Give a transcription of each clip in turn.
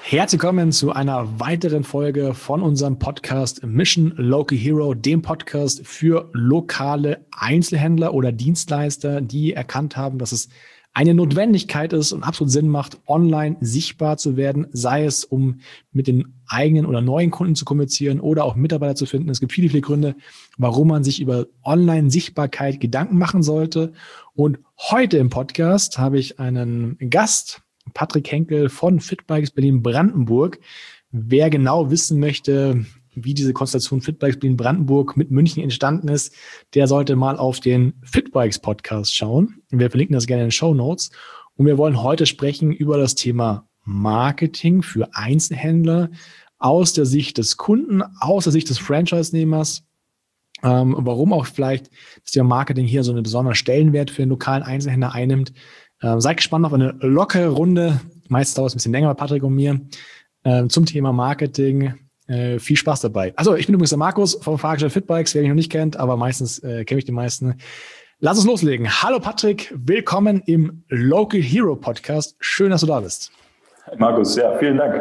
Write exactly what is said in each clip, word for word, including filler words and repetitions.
Herzlich willkommen zu einer weiteren Folge von unserem Podcast Mission Local Hero, dem Podcast für lokale Einzelhändler oder Dienstleister, die erkannt haben, dass es eine Notwendigkeit ist und absolut Sinn macht, online sichtbar zu werden, sei es, um mit den eigenen oder neuen Kunden zu kommunizieren oder auch Mitarbeiter zu finden. Es gibt viele, viele Gründe, warum man sich über Online-Sichtbarkeit Gedanken machen sollte. Und heute im Podcast habe ich einen Gast, Patrick Henkel von Fitbikes Berlin-Brandenburg. Wer genau wissen möchte, wie diese Konstellation Fitbikes Berlin-Brandenburg mit München entstanden ist, der sollte mal auf den Fitbikes Podcast schauen. Wir verlinken das gerne in den Shownotes. Und wir wollen heute sprechen über das Thema Marketing für Einzelhändler aus der Sicht des Kunden, aus der Sicht des Franchise-Nehmers. Ähm, warum auch vielleicht das Thema Marketing hier so einen besonderen Stellenwert für den lokalen Einzelhändler einnimmt. Ähm, seid gespannt auf eine lockere Runde. Meistens dauert es ein bisschen länger bei Patrick und mir ähm, zum Thema Marketing. Äh, viel Spaß dabei. Also ich bin übrigens der Markus vom Fahrgestellt Fitbikes, wer mich noch nicht kennt, aber meistens äh, kenne ich die meisten. Lass uns loslegen. Hallo Patrick, willkommen im Local Hero Podcast. Schön, dass du da bist. Markus, ja, vielen Dank.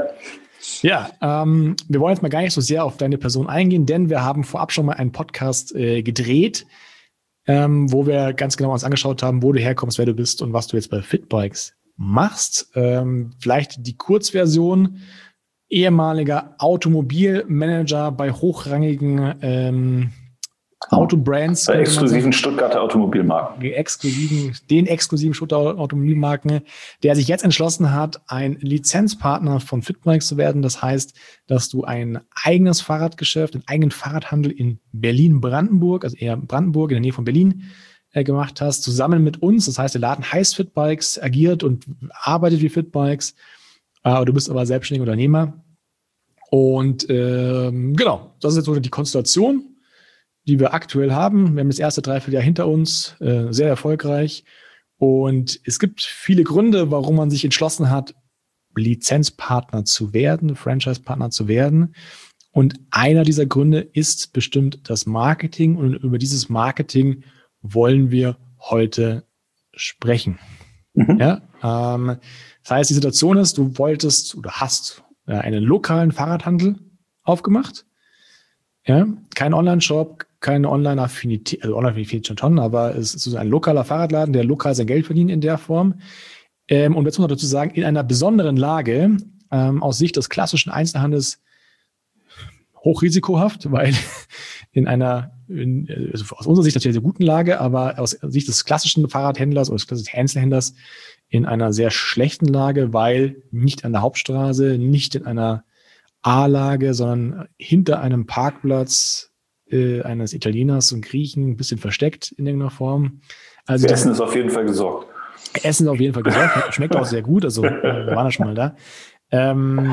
Ja, ähm, wir wollen jetzt mal gar nicht so sehr auf deine Person eingehen, denn wir haben vorab schon mal einen Podcast äh, gedreht, Ähm, wo wir ganz genau uns angeschaut haben, wo du herkommst, wer du bist und was du jetzt bei Fitbikes machst. Ähm, vielleicht die Kurzversion: ehemaliger Automobilmanager bei hochrangigen ähm, Autobrands. Bei exklusiven Stuttgarter Automobilmarken. Exklusiven, den exklusiven Stuttgarter Automobilmarken, der sich jetzt entschlossen hat, ein Lizenzpartner von Fitbikes zu werden. Das heißt, dass du ein eigenes Fahrradgeschäft, einen eigenen Fahrradhandel in Berlin-Brandenburg, also eher Brandenburg in der Nähe von Berlin, äh, gemacht hast, zusammen mit uns. Das heißt, der Laden heißt Fitbikes, agiert und arbeitet wie Fitbikes. Äh, du bist aber selbstständiger Unternehmer. Und ähm, genau, das ist jetzt so die Konstellation, die wir aktuell haben. Wir haben das erste Dreivierteljahr hinter uns, äh, sehr erfolgreich. Und es gibt viele Gründe, warum man sich entschlossen hat, Lizenzpartner zu werden, Franchise-Partner zu werden. Und einer dieser Gründe ist bestimmt das Marketing. Und über dieses Marketing wollen wir heute sprechen. Mhm. Ja, ähm, das heißt, die Situation ist, du wolltest oder hast äh, einen lokalen Fahrradhandel aufgemacht. Ja, kein Online-Shop, keine Online-Affinität, also Online-Affinität schon, aber es ist so ein lokaler Fahrradladen, der lokal sein Geld verdient in der Form. Ähm, und jetzt muss man dazu sagen, in einer besonderen Lage, ähm, aus Sicht des klassischen Einzelhandels hochrisikohaft, weil in einer, in, also aus unserer Sicht natürlich sehr guten Lage, aber aus Sicht des klassischen Fahrradhändlers oder des klassischen Einzelhändlers in einer sehr schlechten Lage, weil nicht an der Hauptstraße, nicht in einer A-Lage, sondern hinter einem Parkplatz äh, eines Italieners und Griechen, ein bisschen versteckt in irgendeiner Form. Also das Essen ist auf jeden Fall gesorgt. Essen ist auf jeden Fall gesorgt. Schmeckt auch sehr gut, also äh, wir waren ja schon mal da. Ähm,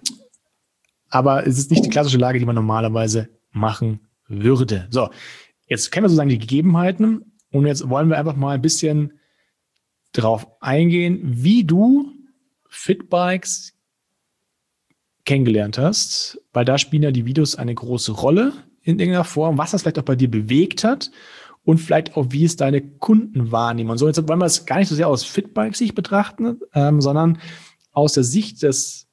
aber es ist nicht die klassische Lage, die man normalerweise machen würde. So, jetzt kennen wir sozusagen die Gegebenheiten und jetzt wollen wir einfach mal ein bisschen drauf eingehen, wie du Fitbikes kennengelernt hast, weil da spielen ja die Videos eine große Rolle in irgendeiner Form, was das vielleicht auch bei dir bewegt hat und vielleicht auch, wie es deine Kunden wahrnehmen. Und so, jetzt wollen wir es gar nicht so sehr aus Fitbikes-Sicht betrachten, ähm, sondern aus der Sicht des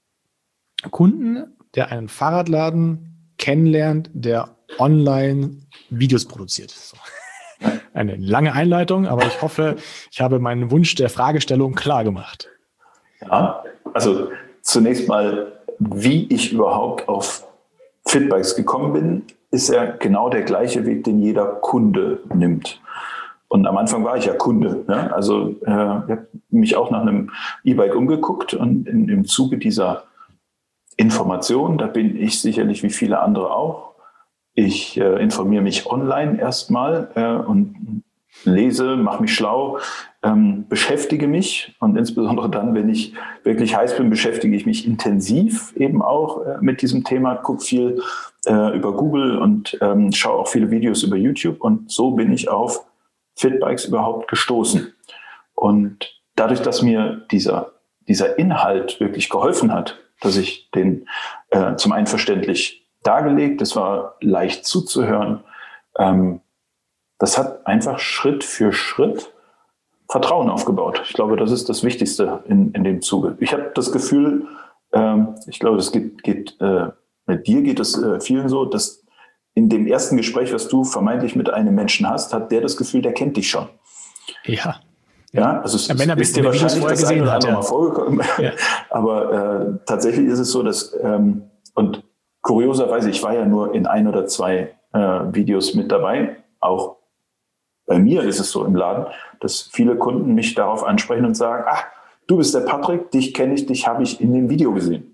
Kunden, der einen Fahrradladen kennenlernt, der online Videos produziert. So. Eine lange Einleitung, aber ich hoffe, ich habe meinen Wunsch der Fragestellung klar gemacht. Ja, also zunächst mal, wie ich überhaupt auf Fitbikes gekommen bin, ist ja genau der gleiche Weg, den jeder Kunde nimmt. Und am Anfang war ich ja Kunde. Ne? Also äh, ich habe mich auch nach einem E-Bike umgeguckt und in, im Zuge dieser Information, da bin ich sicherlich wie viele andere auch. Ich äh, informiere mich online erstmal äh, und lese, mache mich schlau, ähm, beschäftige mich und insbesondere dann, wenn ich wirklich heiß bin, beschäftige ich mich intensiv eben auch äh, mit diesem Thema, gucke viel äh, über Google und ähm, schaue auch viele Videos über YouTube und so bin ich auf Fitbikes überhaupt gestoßen. Und dadurch, dass mir dieser, dieser Inhalt wirklich geholfen hat, dass ich den äh, zum einen verständlich dargelegt, es war leicht zuzuhören, ähm, das hat einfach Schritt für Schritt Vertrauen aufgebaut. Ich glaube, das ist das Wichtigste in, in dem Zuge. Ich habe das Gefühl, ähm, ich glaube, das geht, geht äh, mit dir geht es äh, vielen so, dass in dem ersten Gespräch, was du vermeintlich mit einem Menschen hast, hat der das Gefühl, der kennt dich schon. Ja. Ja, also es ja, wenn er ist dir wahrscheinlich das eine oder andere ja. mal vorgekommen. Ja. Aber äh, tatsächlich ist es so, dass, ähm, und kurioserweise, ich war ja nur in ein oder zwei äh, Videos mit dabei. Auch bei mir ist es so im Laden, dass viele Kunden mich darauf ansprechen und sagen, ach, du bist der Patrick, dich kenne ich, dich habe ich in dem Video gesehen.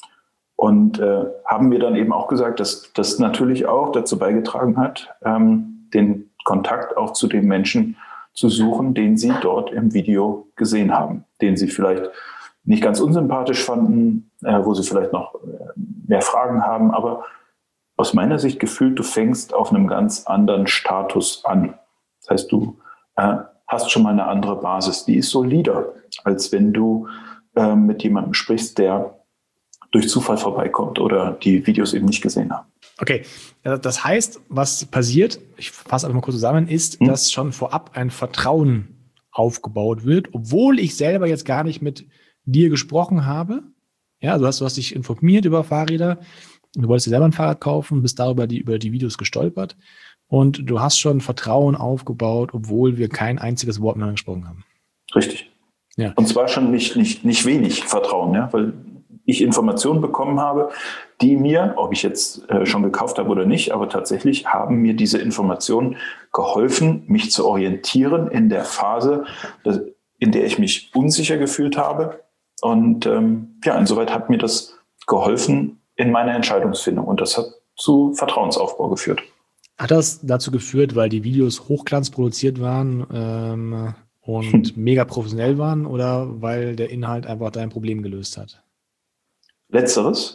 Und äh, haben mir dann eben auch gesagt, dass das natürlich auch dazu beigetragen hat, ähm, den Kontakt auch zu den Menschen zu suchen, den sie dort im Video gesehen haben, den sie vielleicht nicht ganz unsympathisch fanden, äh, wo sie vielleicht noch äh, mehr Fragen haben, aber aus meiner Sicht gefühlt, du fängst auf einem ganz anderen Status an. Das heißt, du äh, hast schon mal eine andere Basis, die ist solider, als wenn du äh, mit jemandem sprichst, der durch Zufall vorbeikommt oder die Videos eben nicht gesehen haben. Okay, das heißt, was passiert, ich fasse einfach mal kurz zusammen, ist, hm? dass schon vorab ein Vertrauen aufgebaut wird, obwohl ich selber jetzt gar nicht mit dir gesprochen habe. Ja, also hast, du hast dich informiert über Fahrräder, du wolltest dir selber ein Fahrrad kaufen, bist darüber die, über die Videos gestolpert und du hast schon Vertrauen aufgebaut, obwohl wir kein einziges Wort miteinander gesprochen haben. Richtig. Ja. Und zwar schon nicht, nicht, nicht wenig Vertrauen, ja, weil ich Informationen bekommen habe, die mir, ob ich jetzt äh, schon gekauft habe oder nicht, aber tatsächlich haben mir diese Informationen geholfen, mich zu orientieren in der Phase, dass, in der ich mich unsicher gefühlt habe. Und ähm, ja, insoweit hat mir das geholfen in meiner Entscheidungsfindung. Und das hat zu Vertrauensaufbau geführt. Hat das dazu geführt, weil die Videos hochglanz produziert waren ähm, und hm. mega professionell waren oder weil der Inhalt einfach dein Problem gelöst hat? Letzteres.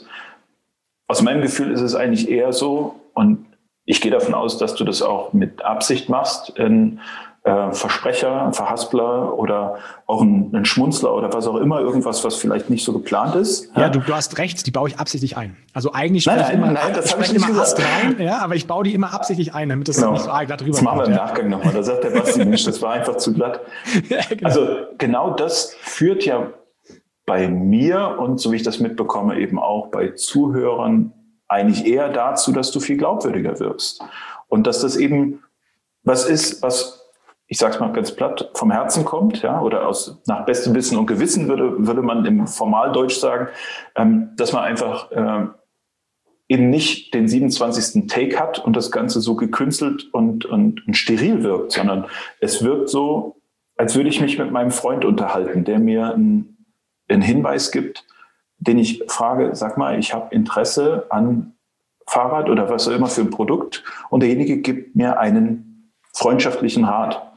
Aus meinem Gefühl ist es eigentlich eher so, und ich gehe davon aus, dass du das auch mit Absicht machst, ein äh, Versprecher, ein Verhaspler oder auch ein, ein Schmunzler oder was auch immer, irgendwas, was vielleicht nicht so geplant ist. Ja, ja du, du hast recht, die baue ich absichtlich ein. Also eigentlich nein, spreche ich nein, immer, nein, das ich spreche immer Ast rein, ja, aber ich baue die immer absichtlich ein, damit das genau. nicht so arg glatt rüberkommt. Das machen wir im ja. Nachgang nochmal. Da sagt der Basti, Mensch, das war einfach zu glatt. Ja, genau. Also genau das führt ja bei mir und so wie ich das mitbekomme, eben auch bei Zuhörern eigentlich eher dazu, dass du viel glaubwürdiger wirkst. Und dass das eben was ist, was, ich sage es mal ganz platt, vom Herzen kommt, ja, oder aus nach bestem Wissen und Gewissen würde, würde man im Formaldeutsch sagen, ähm, dass man einfach ähm, eben nicht den siebenundzwanzigsten Take hat und das Ganze so gekünstelt und, und, und steril wirkt, sondern es wirkt so, als würde ich mich mit meinem Freund unterhalten, der mir ein einen Hinweis gibt, den ich frage, sag mal, ich habe Interesse an Fahrrad oder was auch immer für ein Produkt und derjenige gibt mir einen freundschaftlichen Rat.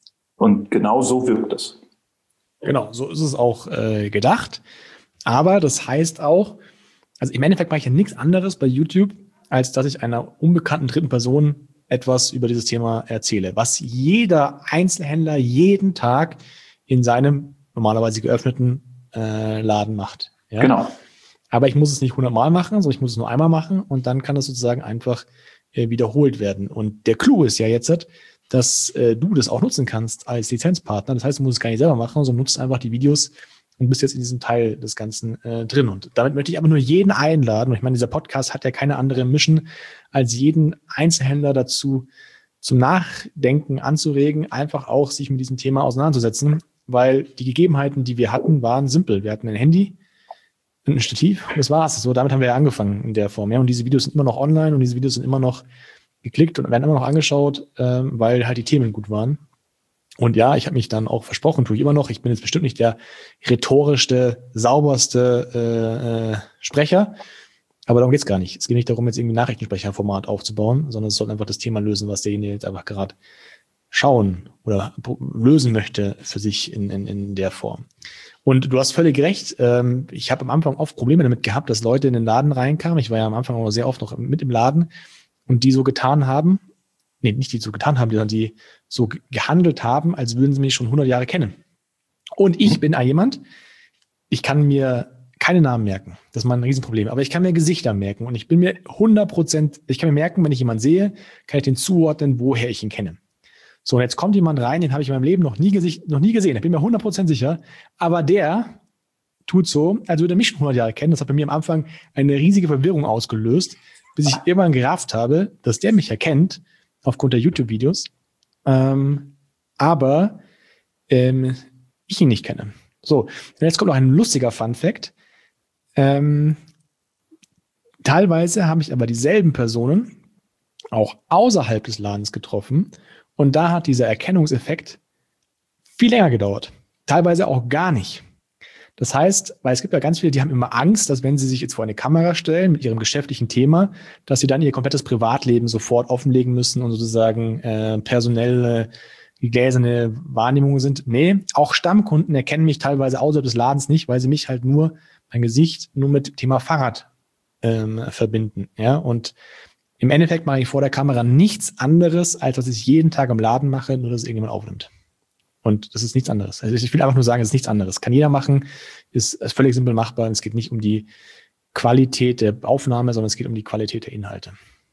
Und genau so wirkt es. Genau, so ist es auch äh, gedacht. Aber das heißt auch, also im Endeffekt mache ich ja nichts anderes bei YouTube, als dass ich einer unbekannten dritten Person etwas über dieses Thema erzähle, was jeder Einzelhändler jeden Tag in seinem normalerweise geöffneten Laden macht. Ja? Genau. Aber ich muss es nicht hundertmal machen, sondern ich muss es nur einmal machen und dann kann das sozusagen einfach äh, wiederholt werden. Und der Clou ist ja jetzt, dass äh, du das auch nutzen kannst als Lizenzpartner. Das heißt, du musst es gar nicht selber machen, sondern nutzt einfach die Videos und bist jetzt in diesem Teil des Ganzen äh, drin. Und damit möchte ich aber nur jeden einladen. Und ich meine, dieser Podcast hat ja keine andere Mission, als jeden Einzelhändler dazu zum Nachdenken anzuregen, einfach auch sich mit diesem Thema auseinanderzusetzen. Weil die Gegebenheiten, die wir hatten, waren simpel. Wir hatten ein Handy, ein Stativ, das war's. So, damit haben wir ja angefangen in der Form. Ja, und diese Videos sind immer noch online und diese Videos sind immer noch geklickt und werden immer noch angeschaut, ähm, weil halt die Themen gut waren. Und ja, ich habe mich dann auch versprochen, tue ich immer noch. Ich bin jetzt bestimmt nicht der rhetorischste, sauberste äh, äh, Sprecher, aber darum geht's gar nicht. Es geht nicht darum, jetzt irgendwie ein Nachrichtensprecherformat aufzubauen, sondern es soll einfach das Thema lösen, was derjenige jetzt einfach gerade schauen oder lösen möchte für sich in, in, in der Form. Und du hast völlig recht. Ähm, ich habe am Anfang oft Probleme damit gehabt, dass Leute in den Laden reinkamen. Ich war ja am Anfang auch sehr oft noch mit im Laden und die so getan haben, nee, nicht die so getan haben, sondern die so gehandelt haben, als würden sie mich schon hundert Jahre kennen. Und ich bin jemand, ich kann mir keine Namen merken. Das ist mal ein Riesenproblem. Aber ich kann mir Gesichter merken und ich bin mir hundert Prozent, ich kann mir merken, wenn ich jemanden sehe, kann ich den zuordnen, woher ich ihn kenne. So, und jetzt kommt jemand rein, den habe ich in meinem Leben noch nie, gesicht, noch nie gesehen. Ich bin mir hundert Prozent sicher. Aber der tut so, als würde er mich schon hundert Jahre kennen. Das hat bei mir am Anfang eine riesige Verwirrung ausgelöst, bis ich irgendwann gerafft habe, dass der mich erkennt, aufgrund der YouTube-Videos, ähm, aber ähm, ich ihn nicht kenne. So, und jetzt kommt noch ein lustiger Fun-Fact. Ähm, teilweise habe ich aber dieselben Personen auch außerhalb des Ladens getroffen und da hat dieser Erkennungseffekt viel länger gedauert. Teilweise auch gar nicht. Das heißt, weil es gibt ja ganz viele, die haben immer Angst, dass wenn sie sich jetzt vor eine Kamera stellen mit ihrem geschäftlichen Thema, dass sie dann ihr komplettes Privatleben sofort offenlegen müssen und sozusagen äh, personelle, gläserne Wahrnehmungen sind. Nee, auch Stammkunden erkennen mich teilweise außerhalb des Ladens nicht, weil sie mich halt nur, mein Gesicht, nur mit dem Thema Fahrrad ähm, verbinden. Ja, und im Endeffekt mache ich vor der Kamera nichts anderes, als was ich jeden Tag im Laden mache, nur dass es irgendjemand aufnimmt. Und das ist nichts anderes. Also ich will einfach nur sagen, es ist nichts anderes. Kann jeder machen, ist, ist völlig simpel machbar. Und es geht nicht um die Qualität der Aufnahme, sondern es geht um die Qualität der Inhalte.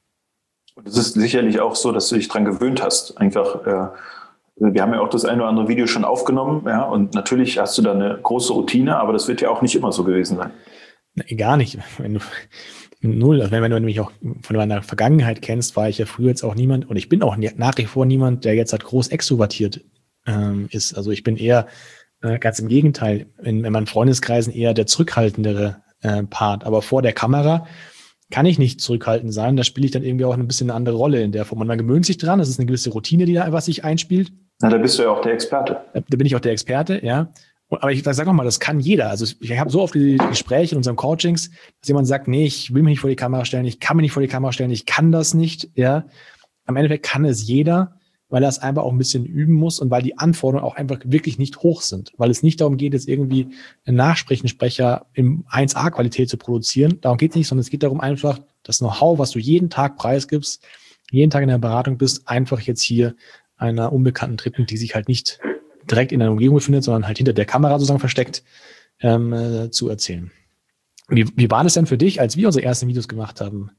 Und es ist sicherlich auch so, dass du dich dran gewöhnt hast. Einfach, äh, wir haben ja auch das ein oder andere Video schon aufgenommen, ja, und natürlich hast du da eine große Routine, aber das wird ja auch nicht immer so gewesen sein. Na, gar nicht. Wenn du null, also wenn, wenn du mich auch von meiner Vergangenheit kennst, war ich ja früher jetzt auch niemand, und ich bin auch nach wie vor niemand, der jetzt halt groß extrovertiert ähm, ist. Also ich bin eher äh, ganz im Gegenteil, in, in meinen Freundeskreisen eher der zurückhaltendere äh, Part. Aber vor der Kamera kann ich nicht zurückhaltend sein. Da spiele ich dann irgendwie auch ein bisschen eine andere Rolle in der Form. Und man gewöhnt sich dran. Das ist eine gewisse Routine, die da einfach sich einspielt. Na, da bist du ja auch der Experte. Da, da bin ich auch der Experte, ja. Aber ich sage nochmal, das kann jeder. Also ich habe so oft die Gespräche in unseren Coachings, dass jemand sagt, nee, ich will mich nicht vor die Kamera stellen, ich kann mich nicht vor die Kamera stellen, ich kann das nicht. Ja, am Endeffekt kann es jeder, weil er es einfach auch ein bisschen üben muss und weil die Anforderungen auch einfach wirklich nicht hoch sind. Weil es nicht darum geht, jetzt irgendwie einen Nachsprechensprecher im eins A Qualität zu produzieren. Darum geht es nicht, sondern es geht darum einfach, das Know-how, was du jeden Tag preisgibst, jeden Tag in der Beratung bist, einfach jetzt hier einer unbekannten Dritten, die sich halt nicht direkt in der Umgebung befindet, sondern halt hinter der Kamera sozusagen versteckt, ähm, äh, zu erzählen. Wie, wie war das denn für dich, als wir unsere ersten Videos gemacht haben?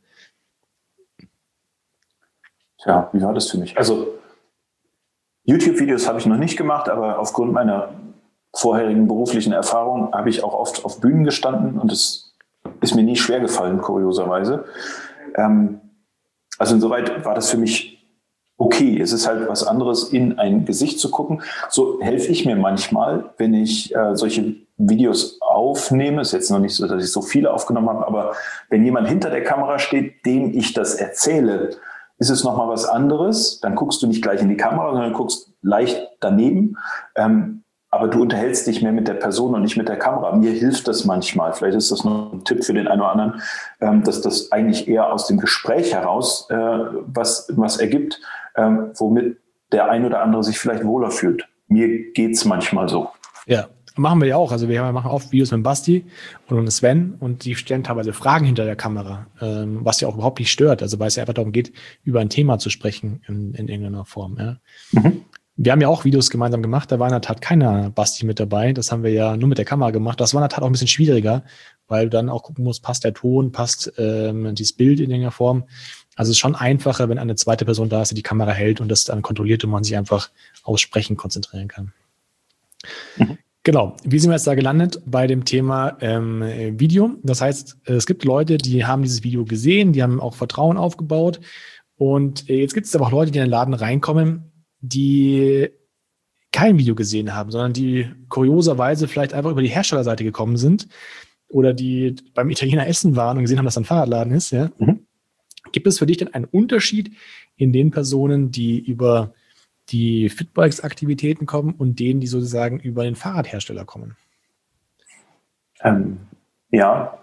Tja, wie war das für mich? Also YouTube-Videos habe ich noch nicht gemacht, aber aufgrund meiner vorherigen beruflichen Erfahrung habe ich auch oft auf Bühnen gestanden und es ist mir nie schwer gefallen, kurioserweise. Ähm, also insoweit war das für mich okay. Es ist halt was anderes, in ein Gesicht zu gucken. So helfe ich mir manchmal, wenn ich äh, solche Videos aufnehme. Ist jetzt noch nicht so, dass ich so viele aufgenommen habe, aber wenn jemand hinter der Kamera steht, dem ich das erzähle, ist es nochmal was anderes. Dann guckst du nicht gleich in die Kamera, sondern guckst leicht daneben. Ähm, aber du unterhältst dich mehr mit der Person und nicht mit der Kamera. Mir hilft das manchmal. Vielleicht ist das noch ein Tipp für den einen oder anderen, ähm, dass das eigentlich eher aus dem Gespräch heraus äh, was, was ergibt, ähm, womit der ein oder andere sich vielleicht wohler fühlt. Mir geht's manchmal so. Ja, machen wir ja auch. Also wir machen oft Videos mit Basti und mit Sven und die stellen teilweise Fragen hinter der Kamera, ähm, was ja auch überhaupt nicht stört. Also weil es ja einfach darum geht, über ein Thema zu sprechen in, in irgendeiner Form. Ja. Mhm. Wir haben ja auch Videos gemeinsam gemacht, da war in der Tat keiner Basti mit dabei. Das haben wir ja nur mit der Kamera gemacht. Das war in der Tat auch ein bisschen schwieriger, weil du dann auch gucken musst, passt der Ton, passt ähm, dieses Bild in irgendeiner Form. Also es ist schon einfacher, wenn eine zweite Person da ist, die die Kamera hält und das dann kontrolliert und man sich einfach aufs Sprechen konzentrieren kann. Mhm. Genau. Wie sind wir jetzt da gelandet? Bei dem Thema ähm, Video. Das heißt, es gibt Leute, die haben dieses Video gesehen, die haben auch Vertrauen aufgebaut. Und jetzt gibt es aber auch Leute, die in den Laden reinkommen, die kein Video gesehen haben, sondern die kurioserweise vielleicht einfach über die Herstellerseite gekommen sind oder die beim Italiener essen waren und gesehen haben, dass da ein Fahrradladen ist. Ja? Mhm. Gibt es für dich denn einen Unterschied in den Personen, die über die Fitbikes-Aktivitäten kommen und denen, die sozusagen über den Fahrradhersteller kommen? Ähm, ja.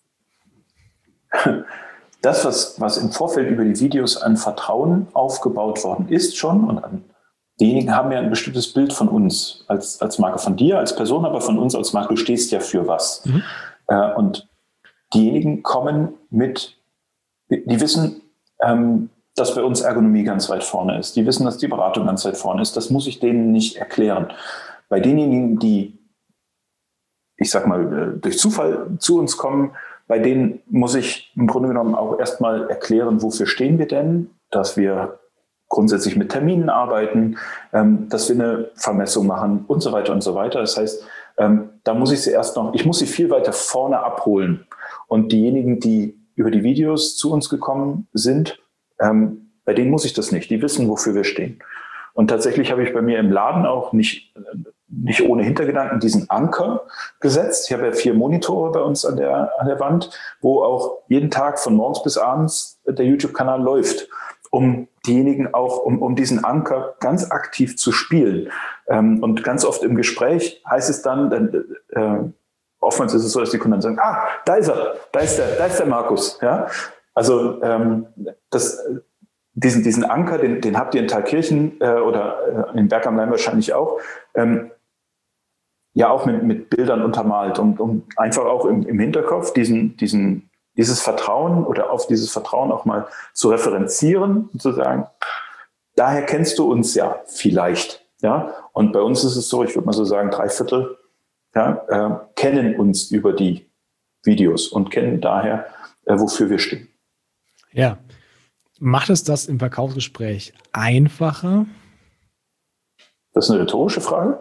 Das, was, was im Vorfeld über die Videos an Vertrauen aufgebaut worden ist schon und an diejenigen haben ja ein bestimmtes Bild von uns als, als Marke, von dir als Person, aber von uns als Marke. Du stehst ja für was. Mhm. Äh, und diejenigen kommen mit, die wissen, ähm, dass bei uns Ergonomie ganz weit vorne ist. Die wissen, dass die Beratung ganz weit vorne ist. Das muss ich denen nicht erklären. Bei denjenigen, die, ich sag mal, durch Zufall zu uns kommen, bei denen muss ich im Grunde genommen auch erstmal erklären, wofür stehen wir denn, dass wir grundsätzlich mit Terminen arbeiten, ähm, dass wir eine Vermessung machen und so weiter und so weiter. Das heißt, Ähm, da muss ich sie erst noch, ich muss sie viel weiter vorne abholen. Und diejenigen, die über die Videos zu uns gekommen sind, ähm, bei denen muss ich das nicht. Die wissen, wofür wir stehen. Und tatsächlich habe ich bei mir im Laden auch nicht, nicht ohne Hintergedanken diesen Anker gesetzt. Ich habe ja vier Monitore bei uns an der, an der Wand, wo auch jeden Tag von morgens bis abends der YouTube-Kanal läuft, um diejenigen auch, um, um diesen Anker ganz aktiv zu spielen. Ähm, und ganz oft im Gespräch heißt es dann, äh, oftmals ist es so, dass die Kunden dann sagen, ah, da ist er, da ist der, da ist der Markus. Ja? Also ähm, das, diesen, diesen Anker, den, den habt ihr in Thalkirchen äh, oder äh, in Berg am Laim wahrscheinlich auch, ähm, ja auch mit, mit Bildern untermalt, um, um einfach auch im, im Hinterkopf diesen, diesen, dieses Vertrauen oder auf dieses Vertrauen auch mal zu referenzieren und zu sagen, daher kennst du uns ja vielleicht. Ja? Und bei uns ist es so, ich würde mal so sagen, drei Viertel ja, äh, kennen uns über die Videos und kennen daher, äh, wofür wir stehen. Ja. Macht es das im Verkaufsgespräch einfacher? Das ist eine rhetorische Frage?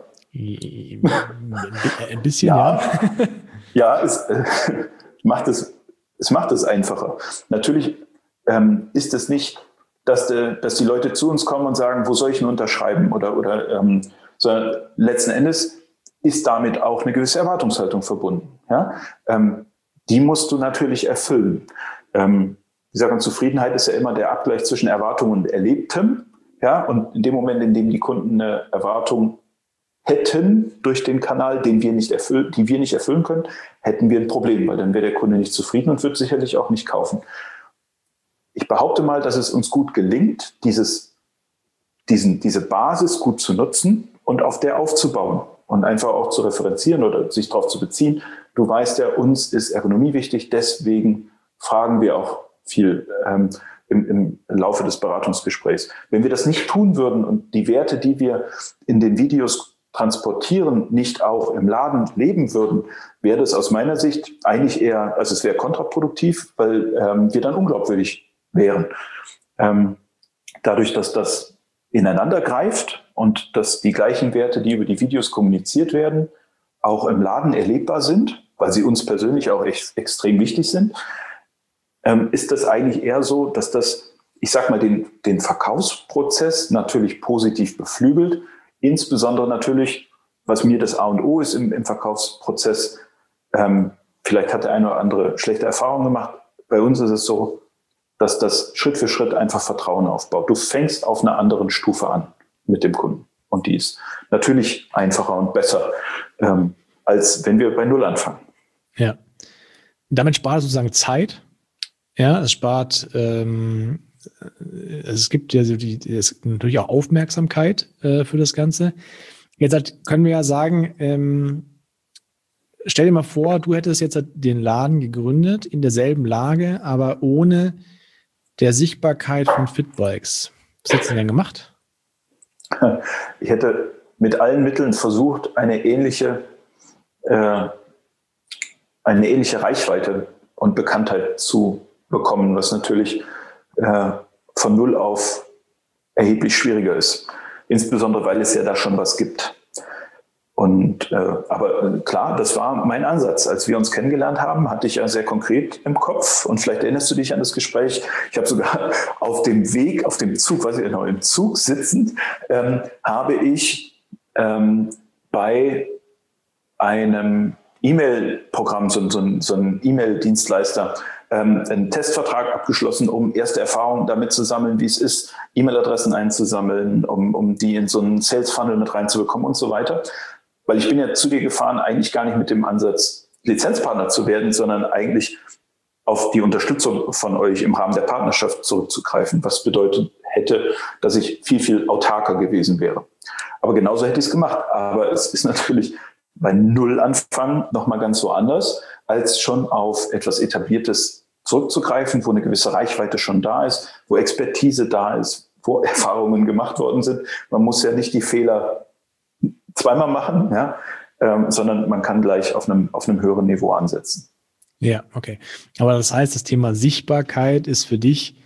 Ein bisschen, ja. Ja, ja es, äh, macht es, es macht es einfacher. Natürlich ähm, ist es nicht, dass, de, dass die Leute zu uns kommen und sagen, wo soll ich denn unterschreiben? Oder, oder, ähm, sondern letzten Endes ist damit auch eine gewisse Erwartungshaltung verbunden. Ja? Ähm, die musst du natürlich erfüllen. Ähm, ich sage, Zufriedenheit ist ja immer der Abgleich zwischen Erwartung und Erlebtem. Ja? Und in dem Moment, in dem die Kunden eine Erwartung hätten durch den Kanal, den wir nicht erfüllen, die wir nicht erfüllen können, hätten wir ein Problem, weil dann wäre der Kunde nicht zufrieden und wird sicherlich auch nicht kaufen. Ich behaupte mal, dass es uns gut gelingt, dieses, diesen, diese Basis gut zu nutzen und auf der aufzubauen und einfach auch zu referenzieren oder sich darauf zu beziehen. Du weißt ja, uns ist Ergonomie wichtig, deswegen fragen wir auch viel ähm, im, im Laufe des Beratungsgesprächs. Wenn wir das nicht tun würden und die Werte, die wir in den Videos transportieren, nicht auch im Laden leben würden, wäre das aus meiner Sicht eigentlich eher, also es wäre kontraproduktiv, weil ähm, wir dann unglaubwürdig wären. Ähm, dadurch, dass das ineinander greift und dass die gleichen Werte, die über die Videos kommuniziert werden, auch im Laden erlebbar sind, weil sie uns persönlich auch echt extrem wichtig sind, ähm, ist das eigentlich eher so, dass das, ich sag mal, den, den Verkaufsprozess natürlich positiv beflügelt. Insbesondere natürlich, was mir das A und O ist im, im Verkaufsprozess, ähm, vielleicht hat der eine oder andere schlechte Erfahrungen gemacht. Bei uns ist es so, dass das Schritt für Schritt einfach Vertrauen aufbaut. Du fängst auf einer anderen Stufe an mit dem Kunden. Und die ist natürlich einfacher und besser, ähm, als wenn wir bei Null anfangen. Ja. Damit spart es sozusagen Zeit. Ja, es spart, ähm, es gibt ja so die, es natürlich auch Aufmerksamkeit äh, für das Ganze. Jetzt halt, können wir ja sagen, ähm, stell dir mal vor, du hättest jetzt den Laden gegründet in derselben Lage, aber ohne der Sichtbarkeit von Fitbikes. Was hättest du denn gemacht? Ich hätte mit allen Mitteln versucht, eine ähnliche, äh, eine ähnliche Reichweite und Bekanntheit zu bekommen, was natürlich äh, von Null auf erheblich schwieriger ist. Insbesondere, weil es ja da schon was gibt. Und äh, aber äh, klar, das war mein Ansatz. Als wir uns kennengelernt haben, hatte ich ja sehr konkret im Kopf. Und vielleicht erinnerst du dich an das Gespräch. Ich habe sogar auf dem Weg, auf dem Zug, weiß ich genau, im Zug sitzend, ähm, habe ich ähm, bei einem E-Mail-Programm, so, so, so ein E-Mail-Dienstleister, ähm, einen Testvertrag abgeschlossen, um erste Erfahrungen damit zu sammeln, wie es ist, E-Mail-Adressen einzusammeln, um, um die in so einen Sales-Funnel mit reinzubekommen und so weiter. Weil ich bin ja zu dir gefahren, eigentlich gar nicht mit dem Ansatz, Lizenzpartner zu werden, sondern eigentlich auf die Unterstützung von euch im Rahmen der Partnerschaft zurückzugreifen, was bedeutet hätte, dass ich viel, viel autarker gewesen wäre. Aber genauso hätte ich es gemacht. Aber es ist natürlich bei Null anfangen nochmal ganz so anders, als schon auf etwas Etabliertes zurückzugreifen, wo eine gewisse Reichweite schon da ist, wo Expertise da ist, wo Erfahrungen gemacht worden sind. Man muss ja nicht die Fehler zweimal machen, ja, ähm, sondern man kann gleich auf einem, auf einem höheren Niveau ansetzen. Ja, okay. Aber das heißt, das Thema Sichtbarkeit ist für dich,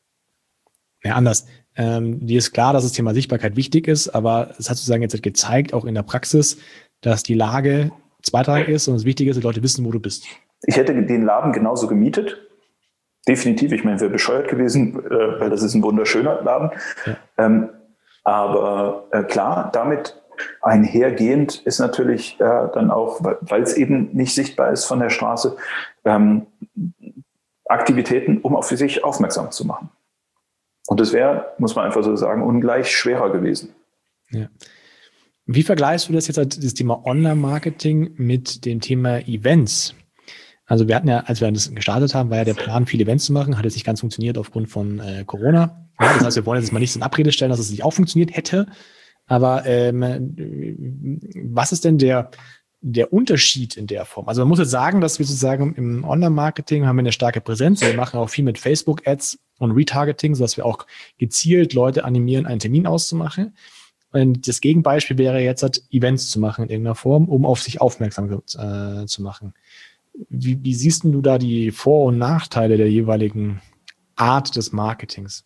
ja anders, ähm, dir ist klar, dass das Thema Sichtbarkeit wichtig ist, aber es hat sozusagen jetzt gezeigt, auch in der Praxis, dass die Lage zweitrangig ist, sondern das Wichtige ist, die Leute wissen, wo du bist. Ich hätte den Laden genauso gemietet. Definitiv. Ich meine, wäre bescheuert gewesen, äh, weil das ist ein wunderschöner Laden. Ja. Ähm, aber äh, klar, damit einhergehend ist natürlich äh, dann auch, weil es eben nicht sichtbar ist von der Straße, ähm, Aktivitäten, um auf sich aufmerksam zu machen. Und das wäre, muss man einfach so sagen, ungleich schwerer gewesen. Ja. Wie vergleichst du das jetzt, das Thema Online-Marketing mit dem Thema Events? Also wir hatten ja, als wir das gestartet haben, war ja der Plan, viele Events zu machen, hat jetzt nicht ganz funktioniert aufgrund von äh, Corona. Ja, das heißt, wir wollen jetzt mal nicht in Abrede stellen, dass es nicht auch funktioniert hätte. Aber ähm, was ist denn der, der Unterschied in der Form? Also man muss jetzt sagen, dass wir sozusagen im Online-Marketing haben wir eine starke Präsenz. Wir machen auch viel mit Facebook-Ads und Retargeting, sodass wir auch gezielt Leute animieren, einen Termin auszumachen. Und das Gegenbeispiel wäre jetzt halt Events zu machen in irgendeiner Form, um auf sich aufmerksam äh, zu machen. Wie, wie siehst du da die Vor- und Nachteile der jeweiligen Art des Marketings?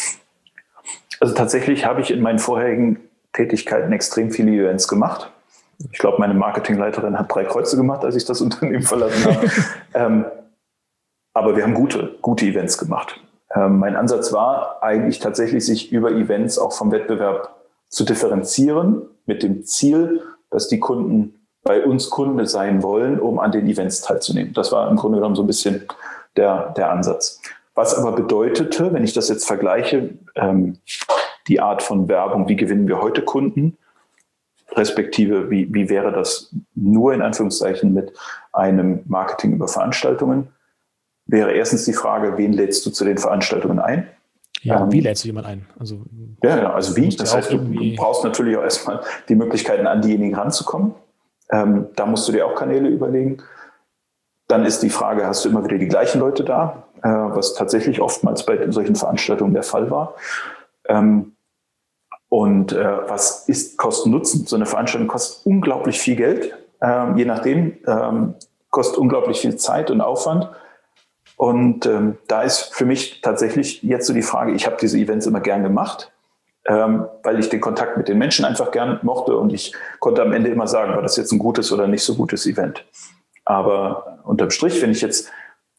Also tatsächlich habe ich in meinen vorherigen Tätigkeiten extrem viele Events gemacht. Ich glaube, meine Marketingleiterin hat drei Kreuze gemacht, als ich das Unternehmen verlassen habe. ähm, aber wir haben gute, gute Events gemacht. Ähm, mein Ansatz war eigentlich tatsächlich, sich über Events auch vom Wettbewerb zu differenzieren, mit dem Ziel, dass die Kunden bei uns Kunde sein wollen, um an den Events teilzunehmen. Das war im Grunde genommen so ein bisschen der, der Ansatz. Was aber bedeutete, wenn ich das jetzt vergleiche, ähm, die Art von Werbung, wie gewinnen wir heute Kunden, respektive wie, wie wäre das nur in Anführungszeichen mit einem Marketing über Veranstaltungen, wäre erstens die Frage, wen lädst du zu den Veranstaltungen ein? Ja, ähm, wie lädst du jemanden ein? Also, ja, ja, also wie? Das heißt, du brauchst natürlich auch erstmal die Möglichkeiten, an diejenigen ranzukommen. Ähm, da musst du dir auch Kanäle überlegen. Dann ist die Frage, hast du immer wieder die gleichen Leute da, äh, was tatsächlich oftmals bei solchen Veranstaltungen der Fall war. Ähm, und äh, was ist Kosten-Nutzen? So eine Veranstaltung kostet unglaublich viel Geld, ähm, je nachdem, ähm, kostet unglaublich viel Zeit und Aufwand. Und ähm, da ist für mich tatsächlich jetzt so die Frage, ich habe diese Events immer gern gemacht, ähm, weil ich den Kontakt mit den Menschen einfach gern mochte und ich konnte am Ende immer sagen, war das jetzt ein gutes oder nicht so gutes Event. Aber unterm Strich, wenn ich jetzt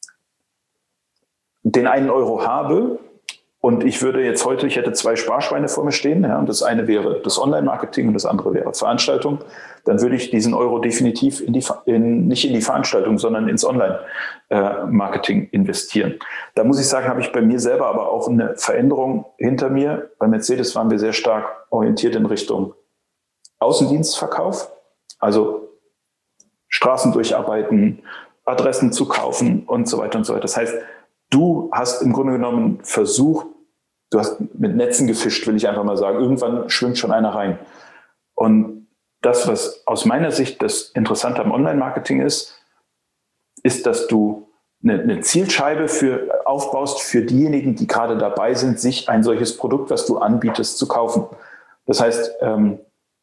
den einen Euro habe und ich würde jetzt heute, ich hätte zwei Sparschweine vor mir stehen, ja, und das eine wäre das Online-Marketing und das andere wäre Veranstaltung, dann würde ich diesen Euro definitiv in die, in, nicht in die Veranstaltung, sondern ins Online-Marketing investieren. Da muss ich sagen, habe ich bei mir selber aber auch eine Veränderung hinter mir. Bei Mercedes waren wir sehr stark orientiert in Richtung Außendienstverkauf, also Straßen durcharbeiten, Adressen zu kaufen und so weiter und so weiter. Das heißt, du hast im Grunde genommen versucht, du hast mit Netzen gefischt, will ich einfach mal sagen. Irgendwann schwimmt schon einer rein. Und das, was aus meiner Sicht das Interessante am Online-Marketing ist, ist, dass du eine, eine Zielscheibe für, aufbaust für diejenigen, die gerade dabei sind, sich ein solches Produkt, was du anbietest, zu kaufen. Das heißt, ähm,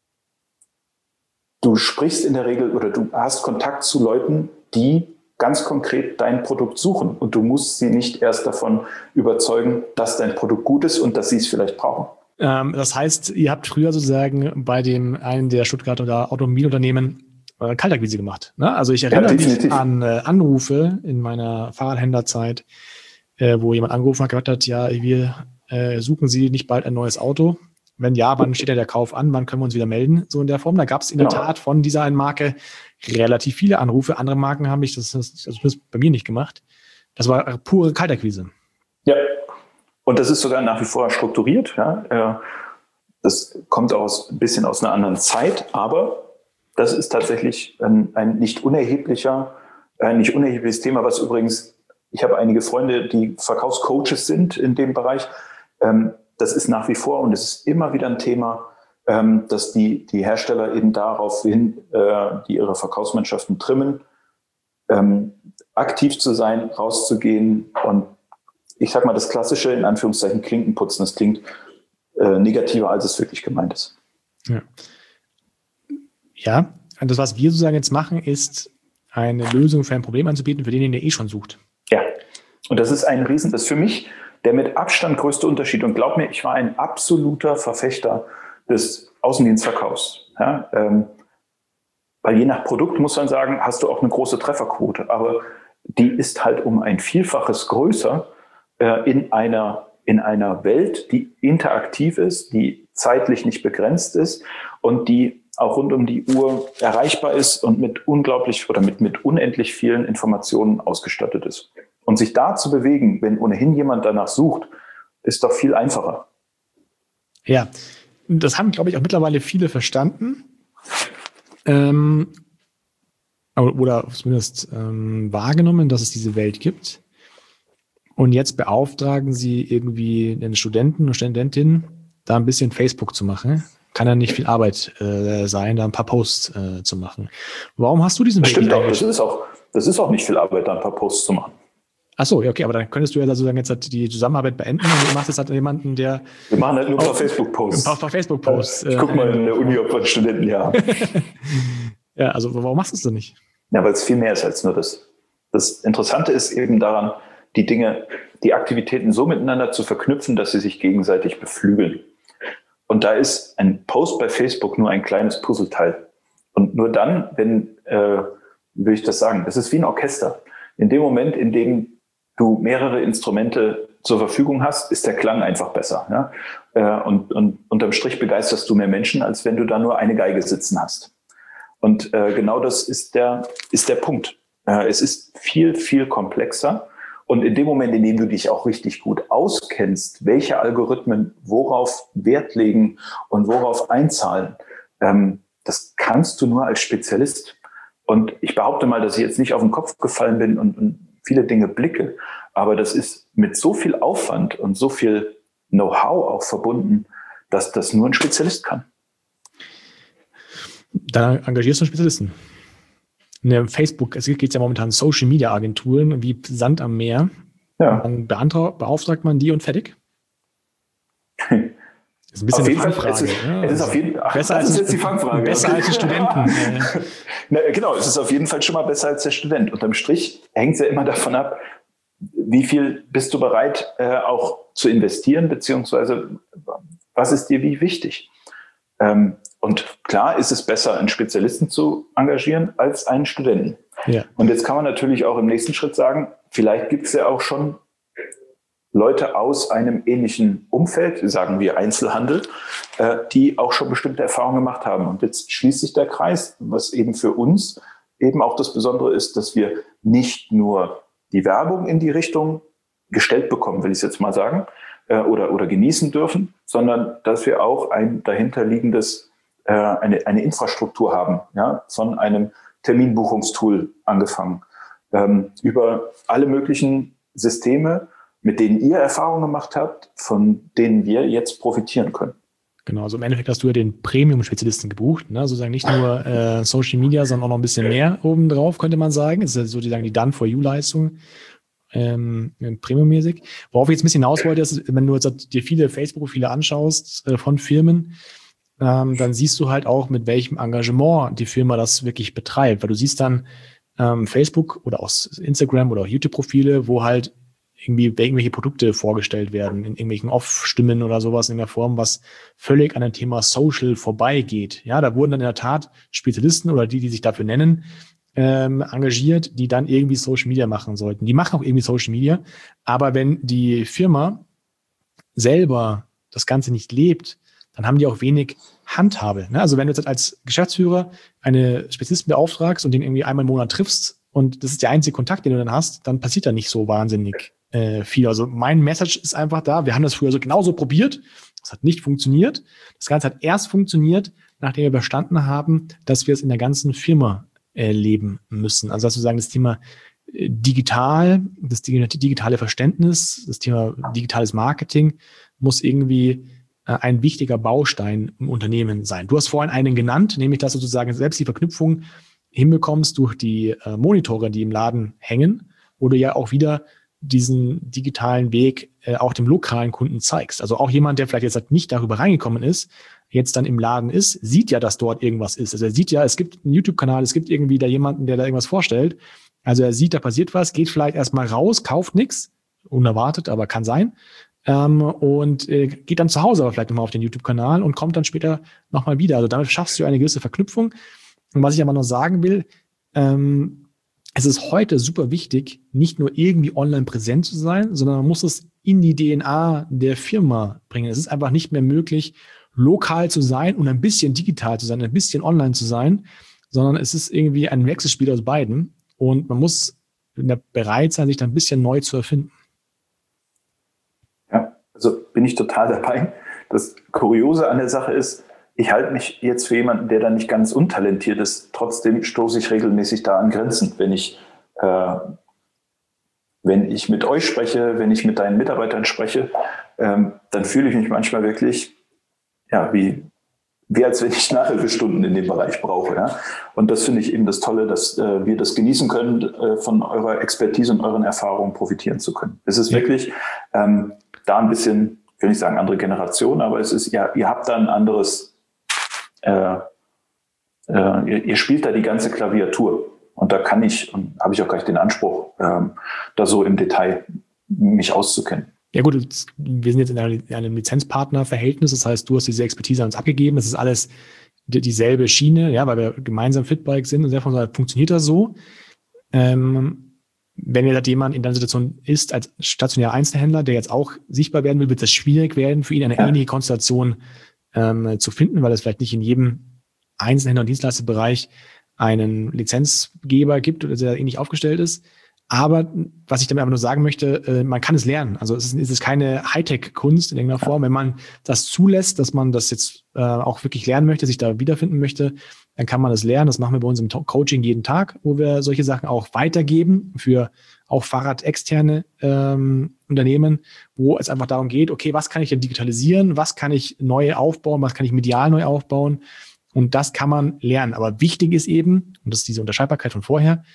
du sprichst in der Regel oder du hast Kontakt zu Leuten, die ganz konkret dein Produkt suchen. Und du musst sie nicht erst davon überzeugen, dass dein Produkt gut ist und dass sie es vielleicht brauchen. Ähm, das heißt, ihr habt früher sozusagen bei dem einen der Stuttgarter Automobilunternehmen äh, Kaltakquise gemacht. Ne? Also ich erinnere ja, mich an äh, Anrufe in meiner Fahrradhändlerzeit, äh, wo jemand angerufen hat, gesagt hat, ja, wir äh, suchen Sie nicht bald ein neues Auto? Wenn ja, wann steht ja der Kauf an? Wann können wir uns wieder melden? So in der Form. Da gab es in der genau. Tat von dieser einen Marke relativ viele Anrufe. Andere Marken haben mich das, das, also das bei mir nicht gemacht. Das war pure Kaltakquise. Ja, und das ist sogar nach wie vor strukturiert. Ja. Das kommt aus, ein bisschen aus einer anderen Zeit, aber das ist tatsächlich ein, ein nicht unerheblicher, ein nicht unerhebliches Thema, was übrigens, ich habe einige Freunde, die Verkaufscoaches sind in dem Bereich. Das ist nach wie vor und es ist immer wieder ein Thema, dass die, die Hersteller eben daraufhin, die ihre Verkaufsmannschaften trimmen, aktiv zu sein, rauszugehen und ich sag mal, das klassische, in Anführungszeichen, Klinkenputzen, das klingt äh, negativer, als es wirklich gemeint ist. Ja. Ja, und das, was wir sozusagen jetzt machen, ist eine Lösung für ein Problem anzubieten, für den, der eh schon sucht. Ja, und das ist ein Riesen, das ist für mich der mit Abstand größte Unterschied. Und glaub mir, ich war ein absoluter Verfechter des Außendienstverkaufs. Ja, ähm, weil je nach Produkt muss man sagen, hast du auch eine große Trefferquote. Aber die ist halt um ein Vielfaches größer äh, in einer, in einer Welt, die interaktiv ist, die zeitlich nicht begrenzt ist und die auch rund um die Uhr erreichbar ist und mit unglaublich oder mit, mit unendlich vielen Informationen ausgestattet ist. Und sich da zu bewegen, wenn ohnehin jemand danach sucht, ist doch viel einfacher. Ja, das haben, glaube ich, auch mittlerweile viele verstanden. Ähm, oder zumindest ähm, wahrgenommen, dass es diese Welt gibt. Und jetzt beauftragen sie irgendwie den Studenten und Studentinnen, da ein bisschen Facebook zu machen. Kann ja nicht viel Arbeit äh, sein, da ein paar Posts äh, zu machen. Warum hast du diesen Weg? Stimmt auch, das ist auch, das ist auch nicht viel Arbeit, da ein paar Posts zu machen. Ach so, ja, okay, aber dann könntest du ja sozusagen jetzt halt die Zusammenarbeit beenden und du machst jetzt halt jemanden, der... Wir machen halt nur ein paar Facebook-Posts. Ein paar, paar Facebook-Posts. Ich guck mal in der Uni, ob wir einen Studenten hier haben. Ja, also warum machst du es denn nicht? Ja, weil es viel mehr ist als nur das. Das Interessante ist eben daran, die Dinge, die Aktivitäten so miteinander zu verknüpfen, dass sie sich gegenseitig beflügeln. Und da ist ein Post bei Facebook nur ein kleines Puzzleteil. Und nur dann, wenn, äh, wie will ich das sagen, es ist wie ein Orchester. In dem Moment, in dem du mehrere Instrumente zur Verfügung hast, ist der Klang einfach besser. Ja? Äh, und, und unterm Strich begeisterst du mehr Menschen, als wenn du da nur eine Geige sitzen hast. Und äh, genau das ist der, ist der Punkt. Äh, es ist viel, viel komplexer. Und in dem Moment, in dem du dich auch richtig gut auskennst, welche Algorithmen worauf Wert legen und worauf einzahlen, ähm, das kannst du nur als Spezialist. Und ich behaupte mal, dass ich jetzt nicht auf den Kopf gefallen bin und, und viele Dinge blicke, aber das ist mit so viel Aufwand und so viel Know-how auch verbunden, dass das nur ein Spezialist kann. Da engagierst du einen Spezialisten. In der Facebook, es gibt ja momentan Social-Media-Agenturen wie Sand am Meer. Ja. Dann beauftragt man die und fertig. Das ist ein bisschen auf eine Fangfrage. Es ist, ja, es ist auf jeden, ach, besser das als ist jetzt die Fangfrage. Besser okay. als die Studenten. Na, genau, es ist auf jeden Fall schon mal besser als der Student. Unterm Strich hängt es ja immer davon ab, wie viel bist du bereit, äh, auch zu investieren, beziehungsweise was ist dir wie wichtig? Ähm, und klar ist es besser, einen Spezialisten zu engagieren als einen Studenten. Ja. Und jetzt kann man natürlich auch im nächsten Schritt sagen, vielleicht gibt es ja auch schon Leute aus einem ähnlichen Umfeld, sagen wir Einzelhandel, äh, die auch schon bestimmte Erfahrungen gemacht haben. Und jetzt schließt sich der Kreis, was eben für uns eben auch das Besondere ist, dass wir nicht nur die Werbung in die Richtung gestellt bekommen, will ich es jetzt mal sagen, äh, oder, oder genießen dürfen, sondern dass wir auch ein dahinterliegendes, äh, eine, eine Infrastruktur haben, ja, von einem Terminbuchungstool angefangen, ähm, über alle möglichen Systeme, mit denen ihr Erfahrungen gemacht habt, von denen wir jetzt profitieren können. Genau, also im Endeffekt hast du ja den Premium-Spezialisten gebucht, ne? Sozusagen nicht nur äh, Social Media, sondern auch noch ein bisschen mehr obendrauf, könnte man sagen. Das ist ja sozusagen die Done-for-You-Leistung, ähm, Premium-mäßig. Worauf ich jetzt ein bisschen hinaus wollte, ist, wenn du jetzt dir viele Facebook-Profile anschaust äh, von Firmen, ähm, dann siehst du halt auch, mit welchem Engagement die Firma das wirklich betreibt. Weil du siehst dann ähm, Facebook oder auch Instagram oder auch YouTube-Profile, wo halt irgendwie irgendwelche Produkte vorgestellt werden, in irgendwelchen Off-Stimmen oder sowas in der Form, was völlig an dem Thema Social vorbeigeht. Ja, da wurden dann in der Tat Spezialisten oder die, die sich dafür nennen, ähm, engagiert, die dann irgendwie Social Media machen sollten. Die machen auch irgendwie Social Media, aber wenn die Firma selber das Ganze nicht lebt, dann haben die auch wenig Handhabe. Ne? Also wenn du jetzt als Geschäftsführer eine Spezialisten beauftragst und den irgendwie einmal im Monat triffst und das ist der einzige Kontakt, den du dann hast, dann passiert da nicht so wahnsinnig äh, viel. Also mein Message ist einfach da, wir haben das früher so genauso probiert, das hat nicht funktioniert. Das Ganze hat erst funktioniert, nachdem wir verstanden haben, dass wir es in der ganzen Firma äh, leben müssen. Also sozusagen das Thema äh, digital, das digitale Verständnis, das Thema digitales Marketing muss irgendwie ein wichtiger Baustein im Unternehmen sein. Du hast vorhin einen genannt, nämlich dass du sozusagen selbst die Verknüpfung hinbekommst durch die äh, Monitore, die im Laden hängen, wo du ja auch wieder diesen digitalen Weg äh, auch dem lokalen Kunden zeigst. Also auch jemand, der vielleicht jetzt halt nicht darüber reingekommen ist, jetzt dann im Laden ist, sieht ja, dass dort irgendwas ist. Also er sieht ja, es gibt einen YouTube-Kanal, es gibt irgendwie da jemanden, der da irgendwas vorstellt. Also er sieht, da passiert was, geht vielleicht erstmal raus, kauft nichts, unerwartet, aber kann sein. Ähm, und äh, geht dann zu Hause aber vielleicht nochmal auf den YouTube-Kanal und kommt dann später nochmal wieder. Also damit schaffst du eine gewisse Verknüpfung. Und was ich aber noch sagen will, ähm, es ist heute super wichtig, nicht nur irgendwie online präsent zu sein, sondern man muss es in die D N A der Firma bringen. Es ist einfach nicht mehr möglich, lokal zu sein und ein bisschen digital zu sein, ein bisschen online zu sein, sondern es ist irgendwie ein Wechselspiel aus beiden und man muss bereit sein, sich da ein bisschen neu zu erfinden. Ja, also bin ich total dabei. Das Kuriose an der Sache ist, ich halte mich jetzt für jemanden, der da nicht ganz untalentiert ist. Trotzdem stoße ich regelmäßig da an Grenzen, wenn ich, äh, wenn ich mit euch spreche, wenn ich mit deinen Mitarbeitern spreche, ähm, dann fühle ich mich manchmal wirklich, ja, wie, wie als wenn ich Nachhilfestunden in dem Bereich brauche. Ja? Und das finde ich eben das Tolle, dass äh, wir das genießen können, äh, von eurer Expertise und euren Erfahrungen profitieren zu können. Es ist wirklich ähm, da ein bisschen, ich will nicht sagen andere Generation, aber es ist, ja, ihr habt da ein anderes, Äh, äh, ihr, ihr spielt da die ganze Klaviatur und da kann ich und habe ich auch gleich den Anspruch, ähm, da so im Detail mich auszukennen. Ja gut, wir sind jetzt in einem, in einem Lizenzpartnerverhältnis, das heißt, du hast diese Expertise an uns abgegeben, das ist alles die, dieselbe Schiene, ja, weil wir gemeinsam Fitbike sind und sehr von funktioniert das so. Ähm, wenn jetzt jemand in der Situation ist, als stationärer Einzelhändler, der jetzt auch sichtbar werden will, wird es schwierig werden, für ihn eine ja. ähnliche Konstellation Ähm, zu finden, weil es vielleicht nicht in jedem Einzelhändler- und Dienstleisterbereich einen Lizenzgeber gibt oder der ähnlich aufgestellt ist. Aber was ich damit aber nur sagen möchte, äh, man kann es lernen. Also es ist, es ist keine Hightech-Kunst in irgendeiner Form. Wenn man das zulässt, dass man das jetzt äh, auch wirklich lernen möchte, sich da wiederfinden möchte, dann kann man das lernen. Das machen wir bei uns im Coaching jeden Tag, wo wir solche Sachen auch weitergeben für auch fahrradexterne ähm, Unternehmen, wo es einfach darum geht, okay, was kann ich denn digitalisieren, was kann ich neu aufbauen, was kann ich medial neu aufbauen und das kann man lernen. Aber wichtig ist eben, und das ist diese Unterscheidbarkeit von vorher,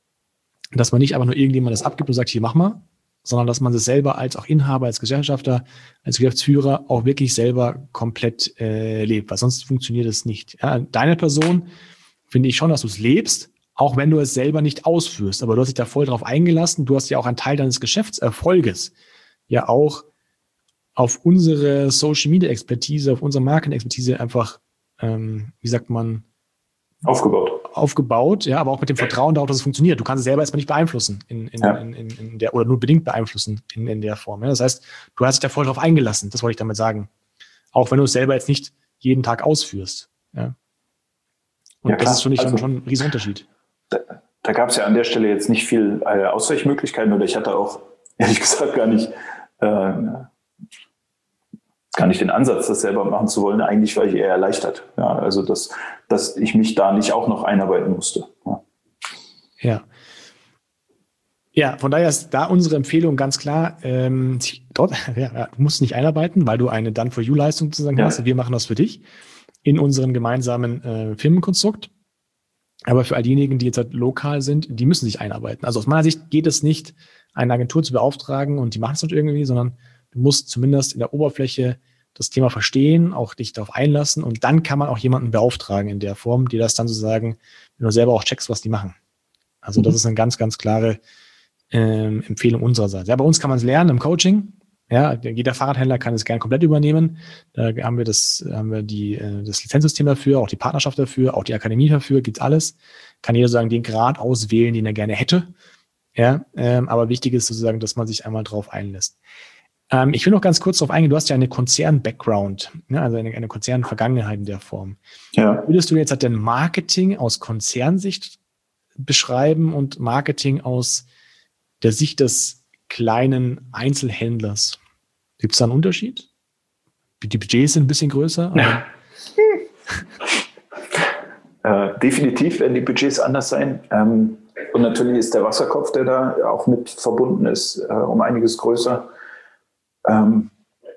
dass man nicht einfach nur irgendjemand das abgibt und sagt, hier mach mal, sondern dass man das selber als auch Inhaber, als Gesellschafter, als Geschäftsführer auch wirklich selber komplett äh, lebt, weil sonst funktioniert es nicht. Ja, deine Person finde ich schon, dass du es lebst, auch wenn du es selber nicht ausführst. Aber du hast dich da voll drauf eingelassen. Du hast ja auch einen Teil deines Geschäftserfolges ja auch auf unsere Social-Media-Expertise, auf unsere Marketing-Expertise einfach, ähm, wie sagt man? Aufgebaut. Aufgebaut, ja, aber auch mit dem Vertrauen darauf, dass es funktioniert. Du kannst es selber erstmal nicht beeinflussen in, in, ja. in, in, in der, oder nur bedingt beeinflussen in, in der Form. Ja. Das heißt, du hast dich da voll drauf eingelassen. Das wollte ich damit sagen. Auch wenn du es selber jetzt nicht jeden Tag ausführst. Ja. Und ja, das ist für mich also, schon ein Riesenunterschied. Da, da gab es ja an der Stelle jetzt nicht viel äh, Ausweichmöglichkeiten oder ich hatte auch ehrlich gesagt gar nicht, äh, gar nicht den Ansatz, das selber machen zu wollen. Eigentlich war ich eher erleichtert. Ja, also dass, dass ich mich da nicht auch noch einarbeiten musste. Ja. Ja. Ja, von daher ist da unsere Empfehlung ganz klar, ähm, dort, ja, du musst nicht einarbeiten, weil du eine Done-for-You-Leistung sozusagen ja. hast. Wir machen das für dich in unserem gemeinsamen äh, Firmenkonstrukt. Aber für all diejenigen, die jetzt halt lokal sind, die müssen sich einarbeiten. Also aus meiner Sicht geht es nicht, eine Agentur zu beauftragen und die machen es nicht irgendwie, sondern du musst zumindest in der Oberfläche das Thema verstehen, auch dich darauf einlassen und dann kann man auch jemanden beauftragen in der Form, die das dann sozusagen, wenn du selber auch checkst, was die machen. Also das ist eine ganz, ganz klare ähm, Empfehlung unsererseits. Ja, bei uns kann man es lernen im Coaching. Ja, jeder Fahrradhändler kann es gerne komplett übernehmen. Da haben wir das, haben wir die, das Lizenzsystem dafür, auch die Partnerschaft dafür, auch die Akademie dafür, gibt's alles. Kann jeder sozusagen den Grad auswählen, den er gerne hätte. Ja, ähm, aber wichtig ist sozusagen, dass man sich einmal drauf einlässt. Ähm, ich will noch ganz kurz darauf eingehen, du hast ja eine Konzern-Background, ne, also eine, eine Konzern-Vergangenheit in der Form. Ja. Würdest du jetzt halt denn Marketing aus Konzernsicht beschreiben und Marketing aus der Sicht des kleinen Einzelhändlers? Gibt es da einen Unterschied? Die Budgets sind ein bisschen größer. Ja. äh, definitiv werden die Budgets anders sein. Ähm, und natürlich ist der Wasserkopf, der da auch mit verbunden ist, äh, um einiges größer. Ähm,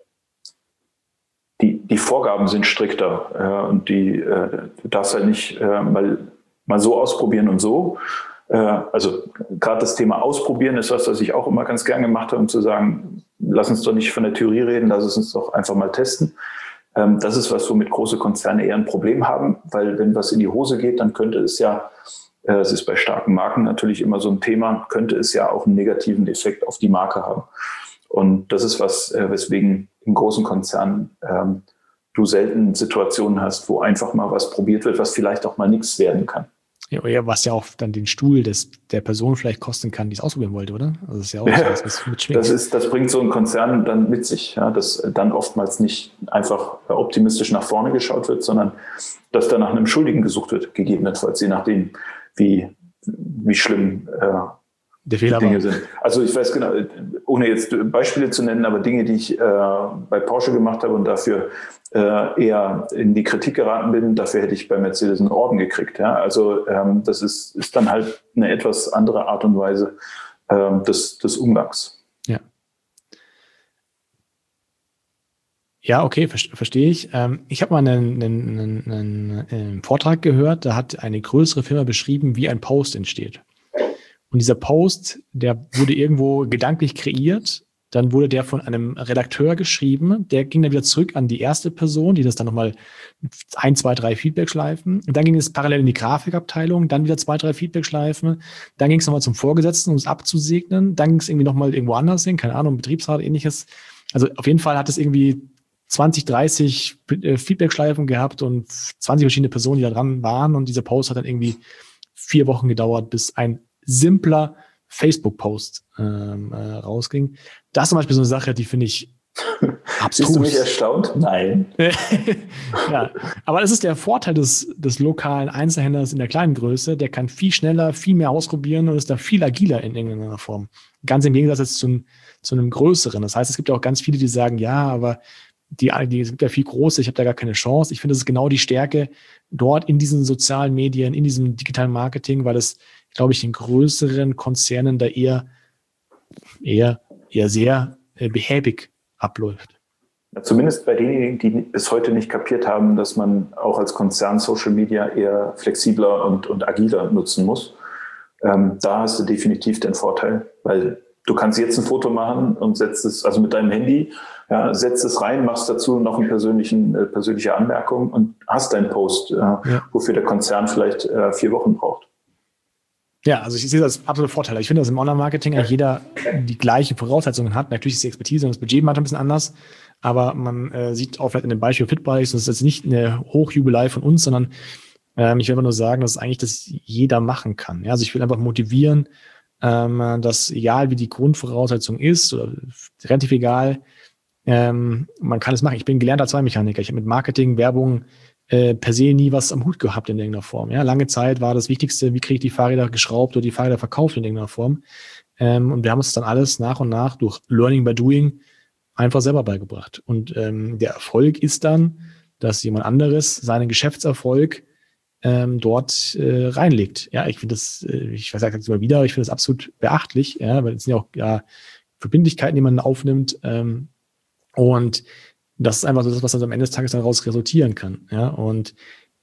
die, die Vorgaben sind strikter. Äh, und die, äh, du darfst halt nicht äh, mal, mal so ausprobieren und so. Also gerade das Thema Ausprobieren ist was, was ich auch immer ganz gern gemacht habe, um zu sagen, lass uns doch nicht von der Theorie reden, lass es uns doch einfach mal testen. Das ist was, womit große Konzerne eher ein Problem haben, weil wenn was in die Hose geht, dann könnte es ja, es ist bei starken Marken natürlich immer so ein Thema, könnte es ja auch einen negativen Effekt auf die Marke haben. Und das ist was, weswegen in großen Konzernen du selten Situationen hast, wo einfach mal was probiert wird, was vielleicht auch mal nichts werden kann. Ja, was ja auch dann den Stuhl des, der Person vielleicht kosten kann, die es ausprobieren wollte, oder? Also das ist ja auch so, was, was mitschwingt. Das ist, das bringt so ein Konzern dann mit sich, ja, dass dann oftmals nicht einfach optimistisch nach vorne geschaut wird, sondern dass da nach einem Schuldigen gesucht wird, gegebenenfalls, je nachdem, wie, wie schlimm äh, der Fehler Dinge war. sind. Also ich weiß genau, ohne jetzt Beispiele zu nennen, aber Dinge, die ich äh, bei Porsche gemacht habe und dafür äh, eher in die Kritik geraten bin, dafür hätte ich bei Mercedes einen Orden gekriegt. Ja? Also ähm, das ist, ist dann halt eine etwas andere Art und Weise ähm, des, des Umgangs. Ja. Ja, okay, ver- verstehe ich. Ähm, ich habe mal einen, einen, einen, einen, einen Vortrag gehört, da hat eine größere Firma beschrieben, wie ein Post entsteht. Und dieser Post, der wurde irgendwo gedanklich kreiert, dann wurde der von einem Redakteur geschrieben, der ging dann wieder zurück an die erste Person, die das dann nochmal ein, zwei, drei Feedback-Schleifen. Und dann ging es parallel in die Grafikabteilung, dann wieder zwei, drei Feedback-Schleifen. Dann ging es nochmal zum Vorgesetzten, um es abzusegnen. Dann ging es irgendwie nochmal irgendwo anders hin, keine Ahnung, Betriebsrat, ähnliches. Also auf jeden Fall hat es irgendwie zwanzig, dreißig Feedback-Schleifen gehabt und zwanzig verschiedene Personen, die da dran waren. Und dieser Post hat dann irgendwie vier Wochen gedauert, bis ein simpler Facebook-Post ähm, äh, rausging. Das ist zum Beispiel so eine Sache, die finde ich abstrus. Bist du mich erstaunt? Nein. Ja, aber das ist der Vorteil des, des lokalen Einzelhändlers in der kleinen Größe. Der kann viel schneller, viel mehr ausprobieren und ist da viel agiler in irgendeiner Form. Ganz im Gegensatz jetzt zu, zu einem größeren. Das heißt, es gibt ja auch ganz viele, die sagen, ja, aber die, die es gibt ja viel große, ich habe da gar keine Chance. Ich finde, das ist genau die Stärke dort in diesen sozialen Medien, in diesem digitalen Marketing, weil es, glaube ich, in größeren Konzernen da eher, eher, eher sehr äh, behäbig abläuft. Ja, zumindest bei denjenigen, die es heute nicht kapiert haben, dass man auch als Konzern Social Media eher flexibler und, und agiler nutzen muss. Ähm, da hast du definitiv den Vorteil, weil du kannst jetzt ein Foto machen und setzt es, also mit deinem Handy, ja, setzt es rein, machst dazu noch eine persönlichen, äh, persönliche Anmerkung und hast deinen Post, äh, ja. wofür der Konzern vielleicht äh, vier Wochen braucht. Ja, also ich sehe das als absolute Vorteil. Ich finde, dass im Online-Marketing eigentlich jeder die gleichen Voraussetzungen hat. Natürlich ist die Expertise und das Budget manchmal ein bisschen anders, aber man äh, sieht auch vielleicht in dem Beispiel Fitbikes, das ist jetzt nicht eine Hochjubelei von uns, sondern ähm, ich will einfach nur sagen, dass eigentlich das jeder machen kann. Ja, also ich will einfach motivieren, ähm, dass egal wie die Grundvoraussetzung ist oder relativ egal, ähm, man kann es machen. Ich bin gelernter Zweimechaniker. Ich habe mit Marketing, Werbung äh, per se nie was am Hut gehabt in irgendeiner Form. Ja, lange Zeit war das Wichtigste, wie kriege ich die Fahrräder geschraubt oder die Fahrräder verkauft in irgendeiner Form. Ähm, und wir haben uns dann alles nach und nach durch Learning by Doing einfach selber beigebracht. Und ähm, der Erfolg ist dann, dass jemand anderes seinen Geschäftserfolg ähm, dort äh, reinlegt. Ja, ich finde das, äh, ich sage das immer wieder, aber ich finde das absolut beachtlich, ja, weil es sind ja auch ja, Verbindlichkeiten, die man aufnimmt. Ähm, und das ist einfach so das, was dann am Ende des Tages daraus resultieren kann. Ja, und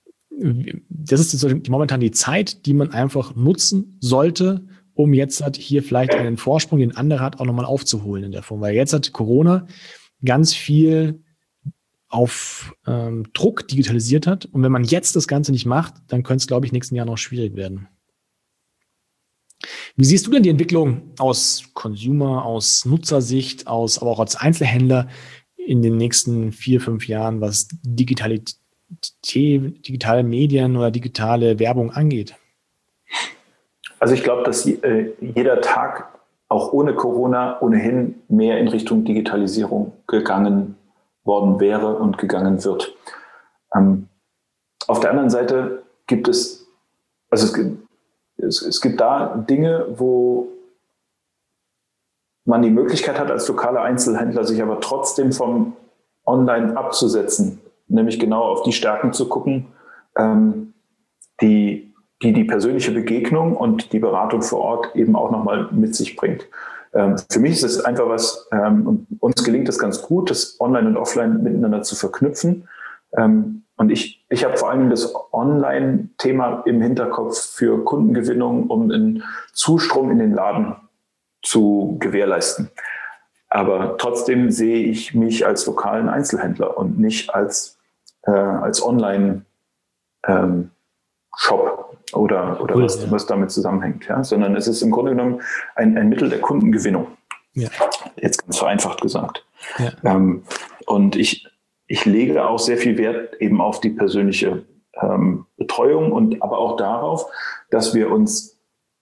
das ist so die, momentan die Zeit, die man einfach nutzen sollte, um jetzt halt hier vielleicht einen Vorsprung, den andere hat, auch nochmal aufzuholen in der Form. Weil jetzt hat Corona ganz viel auf ähm, Druck digitalisiert hat. Und wenn man jetzt das Ganze nicht macht, dann könnte es, glaube ich, nächsten Jahr noch schwierig werden. Wie siehst du denn die Entwicklung aus Consumer, aus Nutzersicht, aus, aber auch als Einzelhändler in den nächsten vier, fünf Jahren, was Digitalität, digitale Medien oder digitale Werbung angeht? Also ich glaube, dass äh, jeder Tag auch ohne Corona ohnehin mehr in Richtung Digitalisierung gegangen worden wäre und gegangen wird. Ähm, auf der anderen Seite gibt es, also es gibt, es, es gibt da Dinge, wo man die Möglichkeit hat, als lokaler Einzelhändler sich aber trotzdem vom Online abzusetzen, nämlich genau auf die Stärken zu gucken, ähm, die, die die persönliche Begegnung und die Beratung vor Ort eben auch nochmal mit sich bringt. Ähm, für mich ist es einfach was, ähm, und uns gelingt es ganz gut, das Online und Offline miteinander zu verknüpfen. Ähm, und ich, ich habe vor allem das Online-Thema im Hinterkopf für Kundengewinnung, um einen Zustrom in den Laden zu gewährleisten. Aber trotzdem sehe ich mich als lokalen Einzelhändler und nicht als, äh, als Online-Shop ähm, oder, oder cool, was, ja. was damit zusammenhängt. Ja? Sondern es ist im Grunde genommen ein, ein Mittel der Kundengewinnung. Ja. Jetzt ganz vereinfacht gesagt. Ja. Ähm, und ich, ich lege auch sehr viel Wert eben auf die persönliche ähm, Betreuung und aber auch darauf, dass wir uns,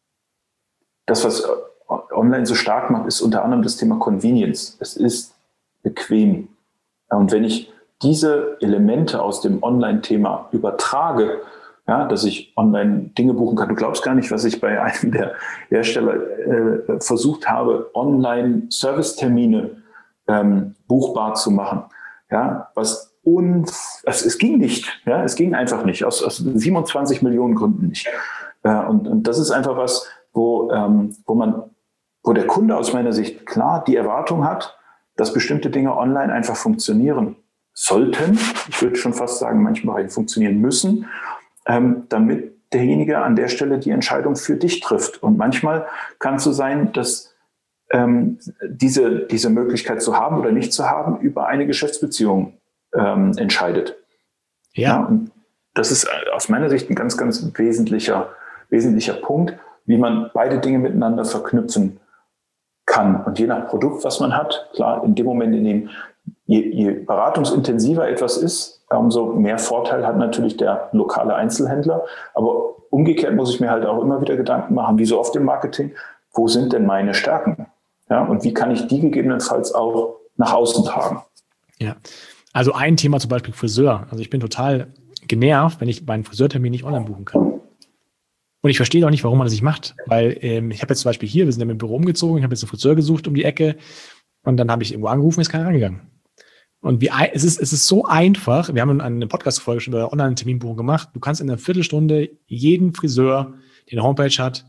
das, was online so stark macht, ist unter anderem das Thema Convenience. Es ist bequem. Und wenn ich diese Elemente aus dem Online-Thema übertrage, ja, dass ich online Dinge buchen kann. Du glaubst gar nicht, was ich bei einem der Hersteller äh, versucht habe, online Servicetermine ähm, buchbar zu machen. Ja, was uns, also es ging nicht, ja, es ging einfach nicht, aus, aus siebenundzwanzig Millionen Gründen nicht. Äh, und, und das ist einfach was, wo, ähm, wo man, wo der Kunde aus meiner Sicht klar die Erwartung hat, dass bestimmte Dinge online einfach funktionieren sollten. Ich würde schon fast sagen, manchmal funktionieren müssen, ähm, damit derjenige an der Stelle die Entscheidung für dich trifft. Und manchmal kann es so sein, dass ähm, diese, diese Möglichkeit zu haben oder nicht zu haben über eine Geschäftsbeziehung ähm, entscheidet. Ja. Ja, und das ist aus meiner Sicht ein ganz, ganz wesentlicher, wesentlicher Punkt, wie man beide Dinge miteinander verknüpfen kann. Und je nach Produkt, was man hat, klar, in dem Moment, in dem je, je beratungsintensiver etwas ist, umso mehr Vorteil hat natürlich der lokale Einzelhändler. Aber umgekehrt muss ich mir halt auch immer wieder Gedanken machen, wie so oft im Marketing, wo sind denn meine Stärken? Ja, und wie kann ich die gegebenenfalls auch nach außen tragen? Ja, also ein Thema zum Beispiel Friseur. Also ich bin total genervt, wenn ich meinen Friseurtermin nicht online buchen kann. Und ich verstehe auch nicht, warum man das nicht macht. Weil ähm, ich habe jetzt zum Beispiel hier, wir sind ja mit dem Büro umgezogen, ich habe jetzt einen Friseur gesucht um die Ecke und dann habe ich irgendwo angerufen, ist keiner rangegangen. Und wie es ist, es ist so einfach, wir haben eine Podcast-Folge schon über Online-Terminbuchung gemacht, du kannst in einer Viertelstunde jeden Friseur, der eine Homepage hat,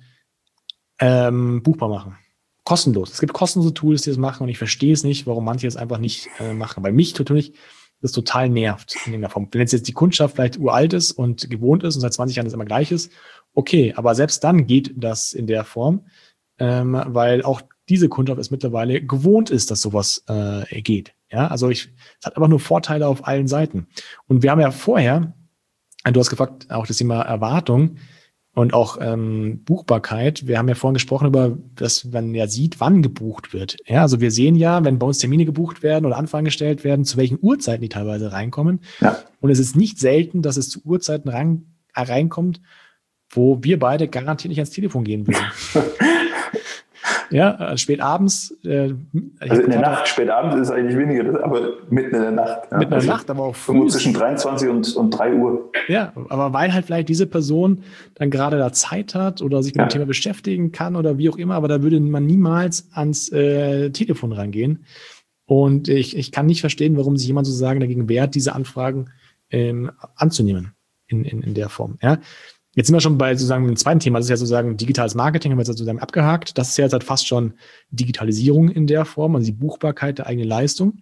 ähm, buchbar machen. Kostenlos. Es gibt kostenlose Tools, die das machen und ich verstehe es nicht, warum manche es einfach nicht äh, machen. Bei mich natürlich das total nervt in irgendeiner Form. Wenn jetzt die Kundschaft vielleicht uralt ist und gewohnt ist und seit zwanzig Jahren das immer gleich ist, okay, aber selbst dann geht das in der Form, ähm, weil auch diese Kundschaft es mittlerweile gewohnt ist, dass sowas äh, geht. Ja, also ich, es hat einfach nur Vorteile auf allen Seiten. Und wir haben ja vorher, du hast gefragt, auch das Thema Erwartung und auch ähm, Buchbarkeit. Wir haben ja vorhin gesprochen über, dass man ja sieht, wann gebucht wird. Ja, also wir sehen ja, wenn bei uns Termine gebucht werden oder Anfragen gestellt werden, zu welchen Uhrzeiten die teilweise reinkommen. Ja. Und es ist nicht selten, dass es zu Uhrzeiten rein, reinkommt, wo wir beide garantiert nicht ans Telefon gehen würden. Ja, also spät abends. Äh, also in der Nacht, spät abends ist eigentlich weniger, aber mitten in der Nacht. Ja. Mitten in der also Nacht, aber auch früh. Zwischen dreiundzwanzig und, und drei Uhr. Ja, aber weil halt vielleicht diese Person dann gerade da Zeit hat oder sich mit ja. dem Thema beschäftigen kann oder wie auch immer, aber da würde man niemals ans äh, Telefon rangehen. Und ich, ich kann nicht verstehen, warum sich jemand sozusagen dagegen wehrt, diese Anfragen ähm, anzunehmen in, in, in der Form. Ja. Jetzt sind wir schon bei sozusagen dem zweiten Thema, das ist ja sozusagen digitales Marketing, haben wir jetzt sozusagen abgehakt. Das ist ja jetzt halt fast schon Digitalisierung in der Form, also die Buchbarkeit der eigenen Leistung.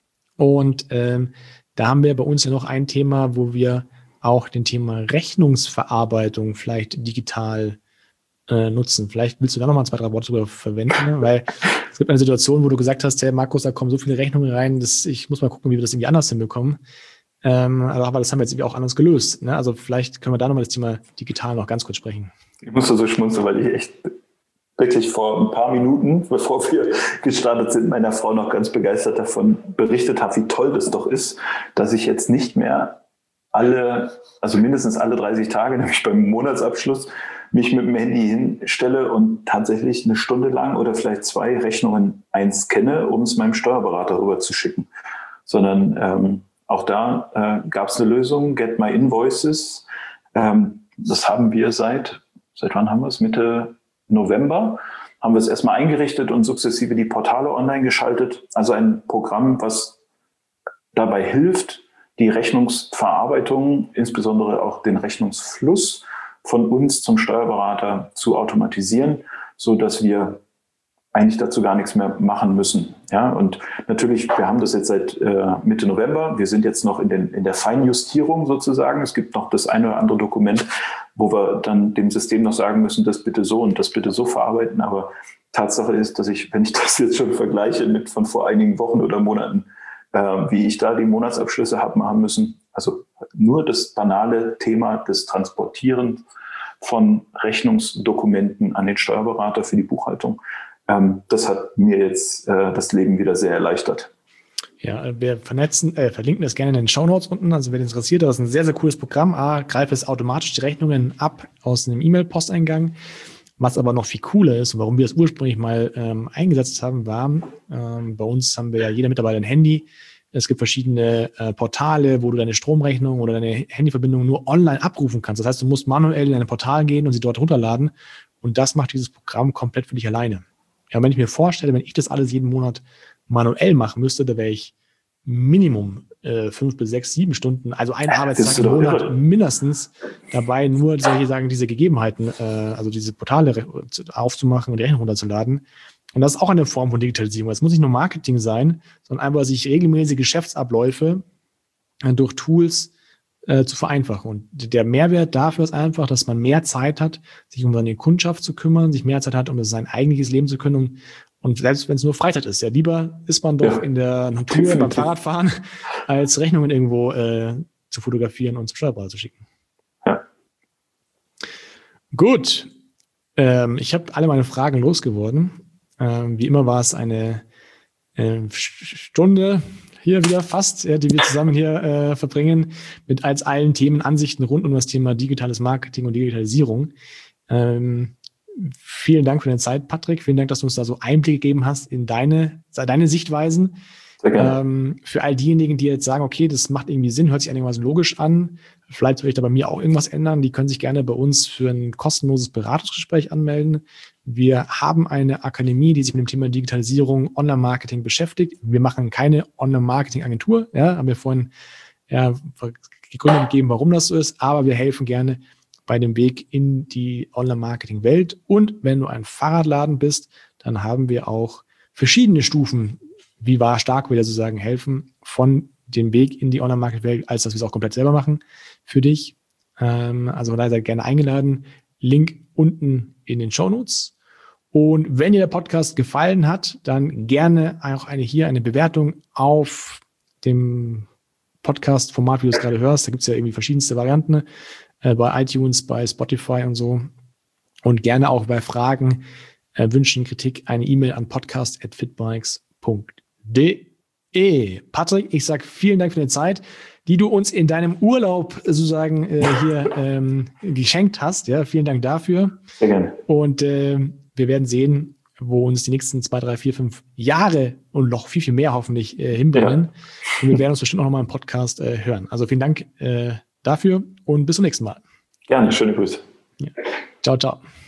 Und ähm, da haben wir bei uns ja noch ein Thema, wo wir auch den Thema Rechnungsverarbeitung vielleicht digital äh, nutzen. Vielleicht willst du da nochmal zwei, drei Worte drüber verwenden, ne? Weil es gibt eine Situation, wo du gesagt hast, hey Markus, da kommen so viele Rechnungen rein, dass ich muss mal gucken, wie wir das irgendwie anders hinbekommen. Ähm, aber das haben wir jetzt irgendwie auch anders gelöst. Ne? Also vielleicht können wir da nochmal das Thema digital noch ganz kurz sprechen. Ich musste so schmunzeln, weil ich echt wirklich vor ein paar Minuten, bevor wir gestartet sind, meiner Frau noch ganz begeistert davon berichtet habe, wie toll das doch ist, dass ich jetzt nicht mehr alle, also mindestens alle dreißig Tage, nämlich beim Monatsabschluss, mich mit dem Handy hinstelle und tatsächlich eine Stunde lang oder vielleicht zwei Rechnungen einscanne, um es meinem Steuerberater rüber zu schicken. Sondern ähm, auch da äh, gab es eine Lösung, Get My Invoices. Ähm, das haben wir seit, seit wann haben wir es? Mitte November haben wir es erstmal eingerichtet und sukzessive die Portale online geschaltet. Also ein Programm, was dabei hilft, die Rechnungsverarbeitung, insbesondere auch den Rechnungsfluss von uns zum Steuerberater zu automatisieren, so dass wir eigentlich dazu gar nichts mehr machen müssen. Ja, und natürlich, wir haben das jetzt seit äh, Mitte November. Wir sind jetzt noch in, den, in der Feinjustierung sozusagen. Es gibt noch das eine oder andere Dokument, wo wir dann dem System noch sagen müssen, das bitte so und das bitte so verarbeiten. Aber Tatsache ist, dass ich, wenn ich das jetzt schon vergleiche mit von vor einigen Wochen oder Monaten, äh, wie ich da die Monatsabschlüsse habe machen müssen, also nur das banale Thema des Transportierens von Rechnungsdokumenten an den Steuerberater für die Buchhaltung, das hat mir jetzt äh, das Leben wieder sehr erleichtert. Ja, wir vernetzen, äh, verlinken das gerne in den Shownotes unten. Also wer interessiert, das ist ein sehr, sehr cooles Programm. A, greift es automatisch die Rechnungen ab aus einem E-Mail-Posteingang. Was aber noch viel cooler ist und warum wir das ursprünglich mal ähm, eingesetzt haben, war, ähm, bei uns haben wir ja jeder Mitarbeiter ein Handy. Es gibt verschiedene äh, Portale, wo du deine Stromrechnung oder deine Handyverbindung nur online abrufen kannst. Das heißt, du musst manuell in ein Portal gehen und sie dort runterladen. Und das macht dieses Programm komplett für dich alleine. Ja, wenn ich mir vorstelle, wenn ich das alles jeden Monat manuell machen müsste, da wäre ich Minimum äh, fünf bis sechs, sieben Stunden, also ein Arbeitstag im Monat irre. mindestens dabei, nur solche sagen, diese Gegebenheiten, äh, also diese Portale aufzumachen und die Rechnung runterzuladen. Und das ist auch eine Form von Digitalisierung. Es muss nicht nur Marketing sein, sondern einfach sich regelmäßige Geschäftsabläufe äh, durch Tools äh, zu vereinfachen. Und der Mehrwert dafür ist einfach, dass man mehr Zeit hat, sich um seine Kundschaft zu kümmern, sich mehr Zeit hat, um sein eigentliches Leben zu können. Und, und selbst wenn es nur Freizeit ist, ja, lieber ist man doch ja. in der Natur beim Fahrradfahren, als Rechnungen irgendwo äh, zu fotografieren und zum Steuerberater zu schicken. Ja. Gut. Ähm, ich habe alle meine Fragen losgeworden. Ähm, wie immer war es eine äh, Stunde hier wieder fast, ja, die wir zusammen hier äh, verbringen, mit als allen Themen, Ansichten rund um das Thema digitales Marketing und Digitalisierung. Ähm, vielen Dank für deine Zeit, Patrick. Vielen Dank, dass du uns da so Einblick gegeben hast in deine, deine Sichtweisen. Sehr gerne. Ähm, für all diejenigen, die jetzt sagen, okay, das macht irgendwie Sinn, hört sich einigermaßen logisch an, vielleicht will ich da bei mir auch irgendwas ändern, die können sich gerne bei uns für ein kostenloses Beratungsgespräch anmelden. Wir haben eine Akademie, die sich mit dem Thema Digitalisierung, Online-Marketing beschäftigt. Wir machen keine Online-Marketing-Agentur, ja, haben wir vorhin ja, gegründet gegeben, warum das so ist, aber wir helfen gerne bei dem Weg in die Online-Marketing-Welt. Und wenn du ein Fahrradladen bist, dann haben wir auch verschiedene Stufen, wie war stark, wieder sozusagen helfen, von dem Weg in die Online-Marketing-Welt, als dass wir es auch komplett selber machen für dich. Ähm, also von daher seid gerne eingeladen. Link unten in den Shownotes. Und wenn dir der Podcast gefallen hat, dann gerne auch eine hier eine Bewertung auf dem Podcast-Format, wie du es gerade hörst. Da gibt es ja irgendwie verschiedenste Varianten äh, bei iTunes, bei Spotify und so. Und gerne auch bei Fragen, äh, Wünschen, Kritik eine E-Mail an podcast at fitbikes punkt de. Patrick, ich sage vielen Dank für deine Zeit, die du uns in deinem Urlaub sozusagen äh, hier ähm, geschenkt hast. Ja, vielen Dank dafür. Sehr gerne. Und äh, wir werden sehen, wo uns die nächsten zwei, drei, vier, fünf Jahre und noch viel, viel mehr hoffentlich äh, hinbringen. Ja. Und wir werden uns bestimmt auch noch mal im Podcast äh, hören. Also vielen Dank äh, dafür und bis zum nächsten Mal. Gerne, schöne Grüße. Ja. Ciao, ciao.